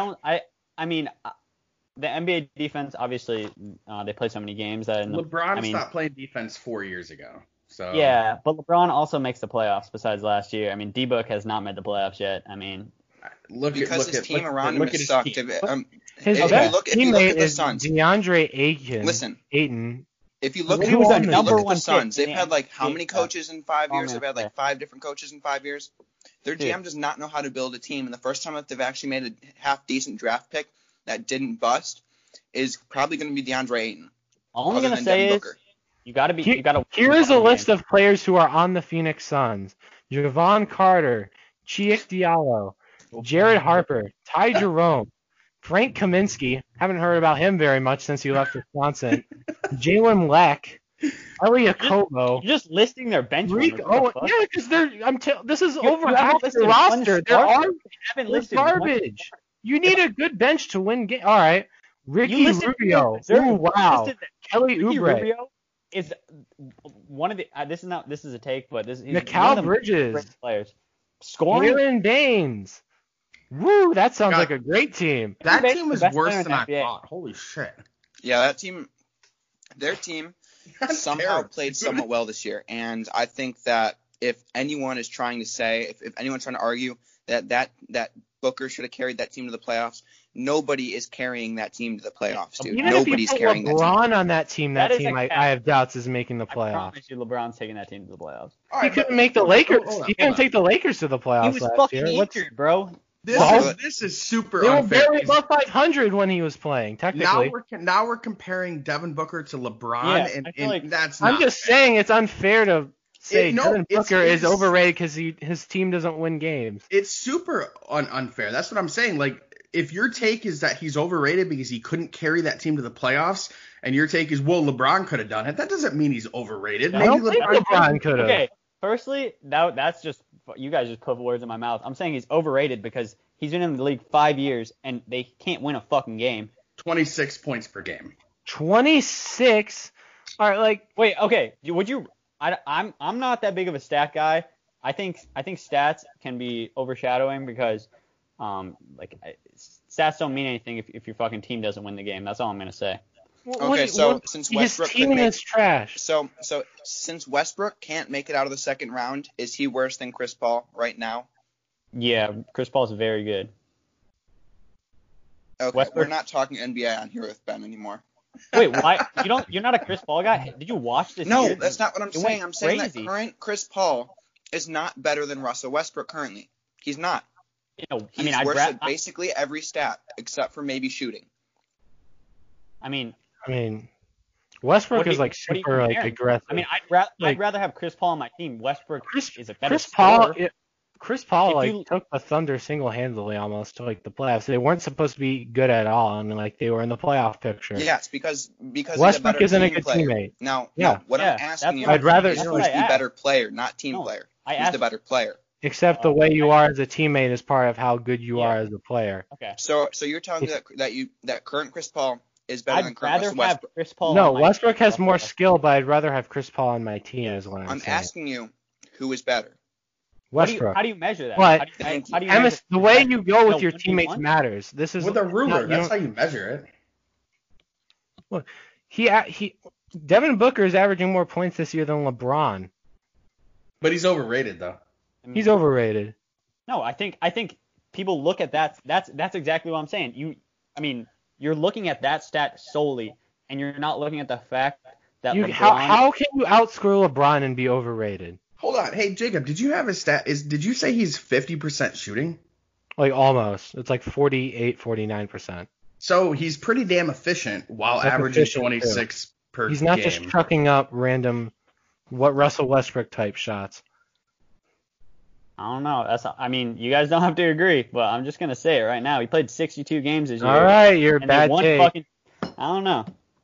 I mean, the NBA defense, obviously, they play so many games that LeBron stopped playing defense 4 years ago. So yeah, but LeBron also makes the playoffs besides last year. I mean, D-Book has not made the playoffs yet. I mean, because his team around him has sucked. His If you best look at teammate the is Suns, DeAndre Ayton. listen. Ayton. If you look He was a at number the one Suns, pick they've in had the like how NBA many draft. coaches in 5 years? Oh, They've had like 5 different coaches in 5 years. Their Dude. GM does not know how to build a team, and the first time that they've actually made a half decent draft pick that didn't bust is probably going to be DeAndre Ayton. all I'm other gonna than say Devin is Booker. you gotta be. Here is a list of players who are on the Phoenix Suns: Javon Carter, Cheikh Diallo, Jared Harper, Ty Jerome, Frank Kaminsky. Haven't heard about him very much since he left Wisconsin. Jalen Leck, Elia Kobo. You're just listing their bench. Rick warmers. What Owen. the fuck? Yeah, because this is You over haven't half the listed one roster. There starter. are You haven't they're listed one garbage. You need a good bench to win games. All right, Ricky listed Rubio. reserve. Ooh, wow. listed Kelly Ricky Oubre. Rubio is one of the. This is a take, but he's Mikal one of the Bridges. great players. Scoring. Aaron Baines. Woo, that sounds God. like a great team. That He's team was the best worse player in than I the NBA. thought. Holy shit. Yeah, their team That's somehow terrible. played somewhat well this year, and I think that if anyone is trying to say, if anyone's trying to argue that Booker should have carried that team to the playoffs, nobody is carrying that team to the playoffs, dude. Even Nobody's if you put carrying that team. LeBron on that team, That is a I cap. have doubts is making the I playoffs. promise you, LeBron's taking that team to the playoffs. All He right, couldn't but- make the Lakers. hold on, He couldn't hold on. take the Lakers to the playoffs He was last fucking year. injured, bro. This is super They were unfair. barely because above 500 when he was playing, technically. now we're comparing Devin Booker to LeBron, Yeah, and, I feel like- that's not I'm just fair. saying it's unfair to say No, Devin it's- Booker is it's- overrated because his team doesn't win games. It's super unfair. That's what I'm saying. Like, if your take is that he's overrated because he couldn't carry that team to the playoffs, and your take is, well, LeBron could have done it, that doesn't mean he's overrated. I don't Maybe think LeBron could have. Okay, firstly, that's just you guys just put words in my mouth. I'm saying he's overrated because he's been in the league 5 years and they can't win a fucking game. 26 points per game. 26. All right, like Wait, okay, would you? I'm not that big of a stat guy. I think stats can be overshadowing because stats don't mean anything if your fucking team doesn't win the game. That's all I'm gonna say. Okay, so since his Westbrook team could make, is trash. so since Westbrook can't make it out of the second round, is he worse than Chris Paul right now? Yeah, Chris Paul's very good. Okay, Westbrook- we're not talking NBA on here with Ben anymore. Wait, why? You're not a Chris Paul guy? Did you watch this? No, year? that's not what I'm It saying. went I'm saying crazy. that current Chris Paul is not better than Russell Westbrook currently. He's not. He's worse at basically every stat except for maybe shooting. I mean, Westbrook what do is you- like what are you super like comparing? aggressive. I mean, Like- I'd rather have Chris Paul on my team. Westbrook is a better Chris Paul. scorer. Chris Paul If like you- took the Thunder single-handedly almost to like the playoffs. They weren't supposed to be good at all, and like they were in the playoff picture. Yes, because he's a Westbrook better isn't a team good player. teammate. Now, Yeah. no, what Yeah, I'm asking you, that's I'd rather- he's that's supposed what to I be asked. better player, not team No, player. I He's asked- the better player. Except the way you are as a teammate is part of how good you Yeah. are as a player. Okay. So you're telling me that current Chris Paul is better than I'd current rather Russell have Westbrook? Chris Paul. No, on my Westbrook team. has more skill, but I'd rather have Chris Paul on my team. Is what I'm I'm saying. asking you, who is better? Westbrook. How do you measure that? But- How do you Thank you. measure The way that? you go with No, your teammates 1v1? matters. This is With a ruler, not- you that's how don't- you measure it. he Devin Booker is averaging more points this year than LeBron. But he's overrated, though. He's overrated. No, I think people look at that. That's exactly what I'm saying. You're looking at that stat solely, and you're not looking at the fact that LeBron. How can you outscore LeBron and be overrated? Hold on. Hey, Jacob, did you have a stat? Did you say he's 50% shooting? Like almost. It's like 48, 49%. So he's pretty damn efficient while That's averaging efficient, 26 per game. He's not just chucking up random Russell Westbrook type shots. I don't know. You guys don't have to agree, but I'm just gonna say it right now. He played 62 games this year. All right, you're a and bad they won take. fucking. I don't know.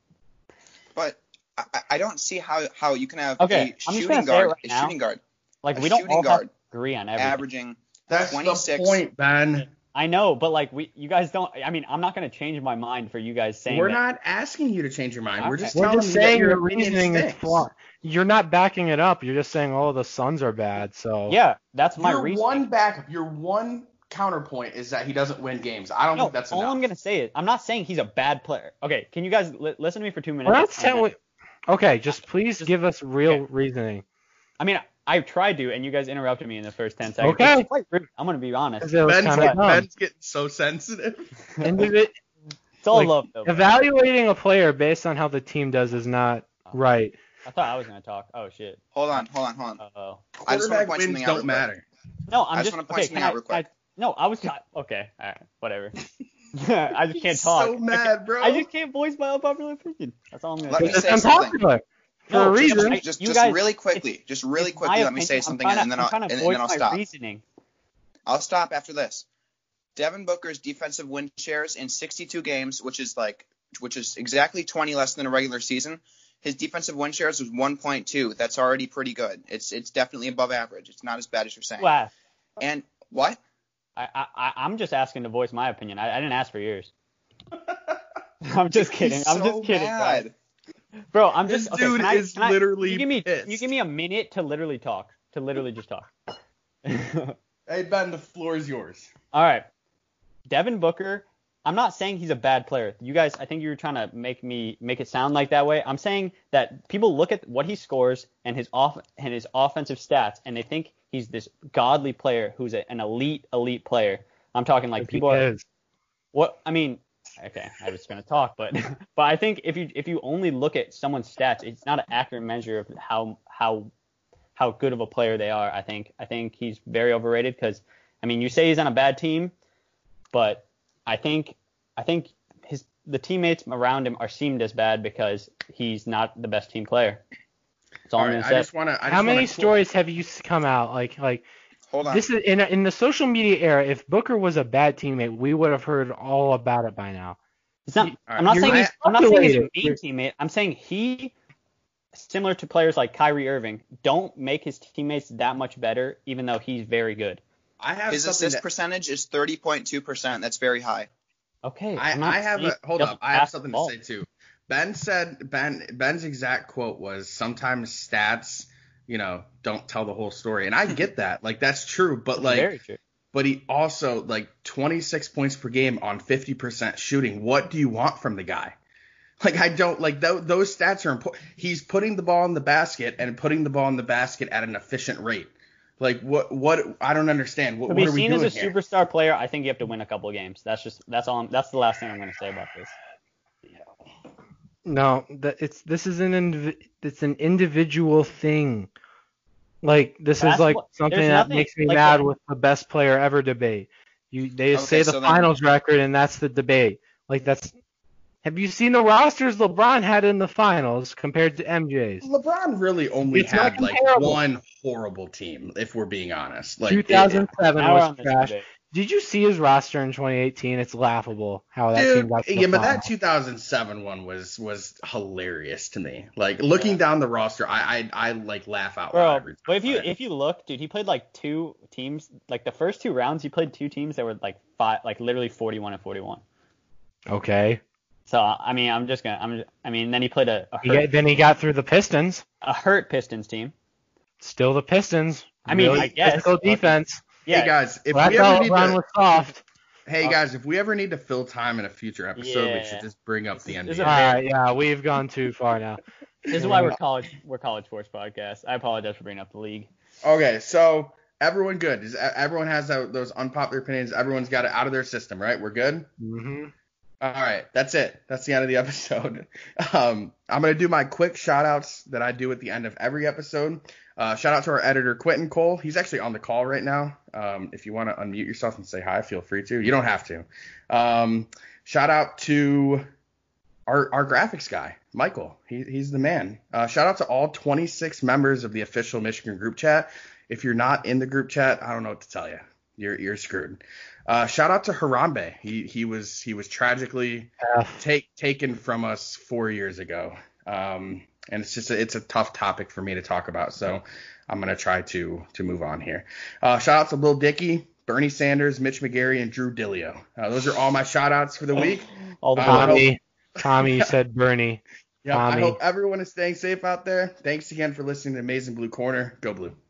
But I don't see how you can have Okay, a I'm just shooting gonna say it guard, right a now. shooting guard, Like a we don't shooting all have guard to agree on everything. averaging That's 26. the point, Ben. I know, but like you guys don't. I mean, I'm not gonna change my mind for you guys saying We're that. not asking you to change your mind. We're Okay. just We're telling just you that saying your your opinion reasoning is stinks. flawed. You're not backing it up. You're just saying, oh, the Suns are bad. So Yeah, that's my Your reason. one backup, your one counterpoint is that he doesn't win games. I don't No, think that's all enough. I'm gonna say is I'm not saying he's a bad player. Okay, can you guys listen to me for 2 minutes? Well, that's And then- okay. Just please give us real reasoning. I mean, I tried to, and you guys interrupted me in the first 10 seconds. Okay. It's quite rude. I'm gonna be honest. 'Cause it was Ben's, kind of dumb. Ben's getting so sensitive. Indivi- It's all like, love though. bro. Evaluating a player based on how the team does is not right. I thought I was gonna talk. Oh shit. Hold on. Uh oh. I just want to Quarterback point wins something out. don't real quick. matter. No, I'm I just just wanna point okay. something Can out real quick. no, I was not. Okay, all right, whatever. I just can't talk. So mad, bro. I just can't voice my unpopular opinion. That's all I'm gonna Let say. me It's say something. unpopular for No, a reason. Just You guys- really quickly, It's Just my let me say opinion. something, I'm trying and then to voice I'll my stop. reasoning. I'll stop after this. Devin Booker's defensive win shares in 62 games, which is exactly 20 less than a regular season. His defensive win shares was 1.2. That's already pretty good. It's definitely above average. It's not as bad as you're saying. Wow. And what? I'm just asking to voice my opinion. I didn't ask for yours. I'm just kidding. He's I'm so just kidding, mad. bro. I'm This just okay, dude is literally you give pissed. me a minute to literally talk. To literally just talk. Hey, Ben, the floor is yours. All right. Devin Booker, I'm not saying he's a bad player. You guys, I think you were trying to make it sound like that way. I'm saying that people look at what he scores and his offensive stats, and they think he's this godly player who's an elite player. I'm talking like people are. What I mean, okay, I was gonna talk, but I think if you only look at someone's stats, it's not an accurate measure of how good of a player they are. I think he's very overrated because I mean you say he's on a bad team, but I think the teammates around him are seemed as bad because he's not the best team player. That's all I'm gonna say. How many stories have you come out like Hold on. this is in the social media era? If Booker was a bad teammate, we would have heard all about it by now. It's not. I'm not saying he's a mean teammate. I'm saying he, similar to players like Kyrie Irving, don't make his teammates that much better, even though he's very good. His assist percentage is 30.2%. That's very high. Okay. I have something to say too. Ben's exact quote was sometimes stats, don't tell the whole story. And I get that. Like that's true, but very true. But he also 26 points per game on 50% shooting. What do you want from the guy? I don't those stats are important. He's putting the ball in the basket and putting the ball in the basket at an efficient rate. What I don't understand. What are we doing here? To be seen as a superstar player, I think you have to win a couple of games. That's the last thing I'm going to say about this. No, this is an individual thing. This is something that makes me mad with the best player ever debate. They say the finals record and that's the debate. Have you seen the rosters LeBron had in the finals compared to MJ's? LeBron really only had one horrible team, if we're being honest. 2007 was trash. Did you see his roster in 2018? It's laughable how that team got to the but finals. that 2007 one was hilarious to me. Looking down the roster, I laugh out loud every time. But if you look, dude, he played two teams. The first two rounds, he played two teams that were literally 41 and 41. Okay. So I mean, then he played then he got through the Pistons. A hurt Pistons team. Still the Pistons. I mean, really I guess. Physical defense. Yeah. Hey guys, if we ever need to fill time in a future episode, we should just bring up the NBA. All right, yeah, we've gone too far now. This is why we're college sports podcast. I apologize for bringing up the league. Okay, so everyone good? Everyone has those unpopular opinions. Everyone's got it out of their system, right? We're good? Mm-hmm. All right, that's it. That's the end of the episode. I'm going to do my quick shout-outs that I do at the end of every episode. Shout out to our editor, Quentin Cole. He's actually on the call right now. If you want to unmute yourself and say hi, feel free to. You don't have to. Shout out to our graphics guy, Michael. He's the man. Shout out to all 26 members of the official Michigan group chat. If you're not in the group chat, I don't know what to tell you. you're screwed. Shout out to Harambe. He was tragically taken from us 4 years ago. And it's a tough topic for me to talk about. So I'm gonna try to move on here. Shout out to Lil Dicky, Bernie Sanders, Mitch McGarry, and Drew Dillio. Those are all my shout outs for the week. Tommy, you said Bernie. Yeah, I hope everyone is staying safe out there. Thanks again for listening to Amazing Blue Corner. Go Blue.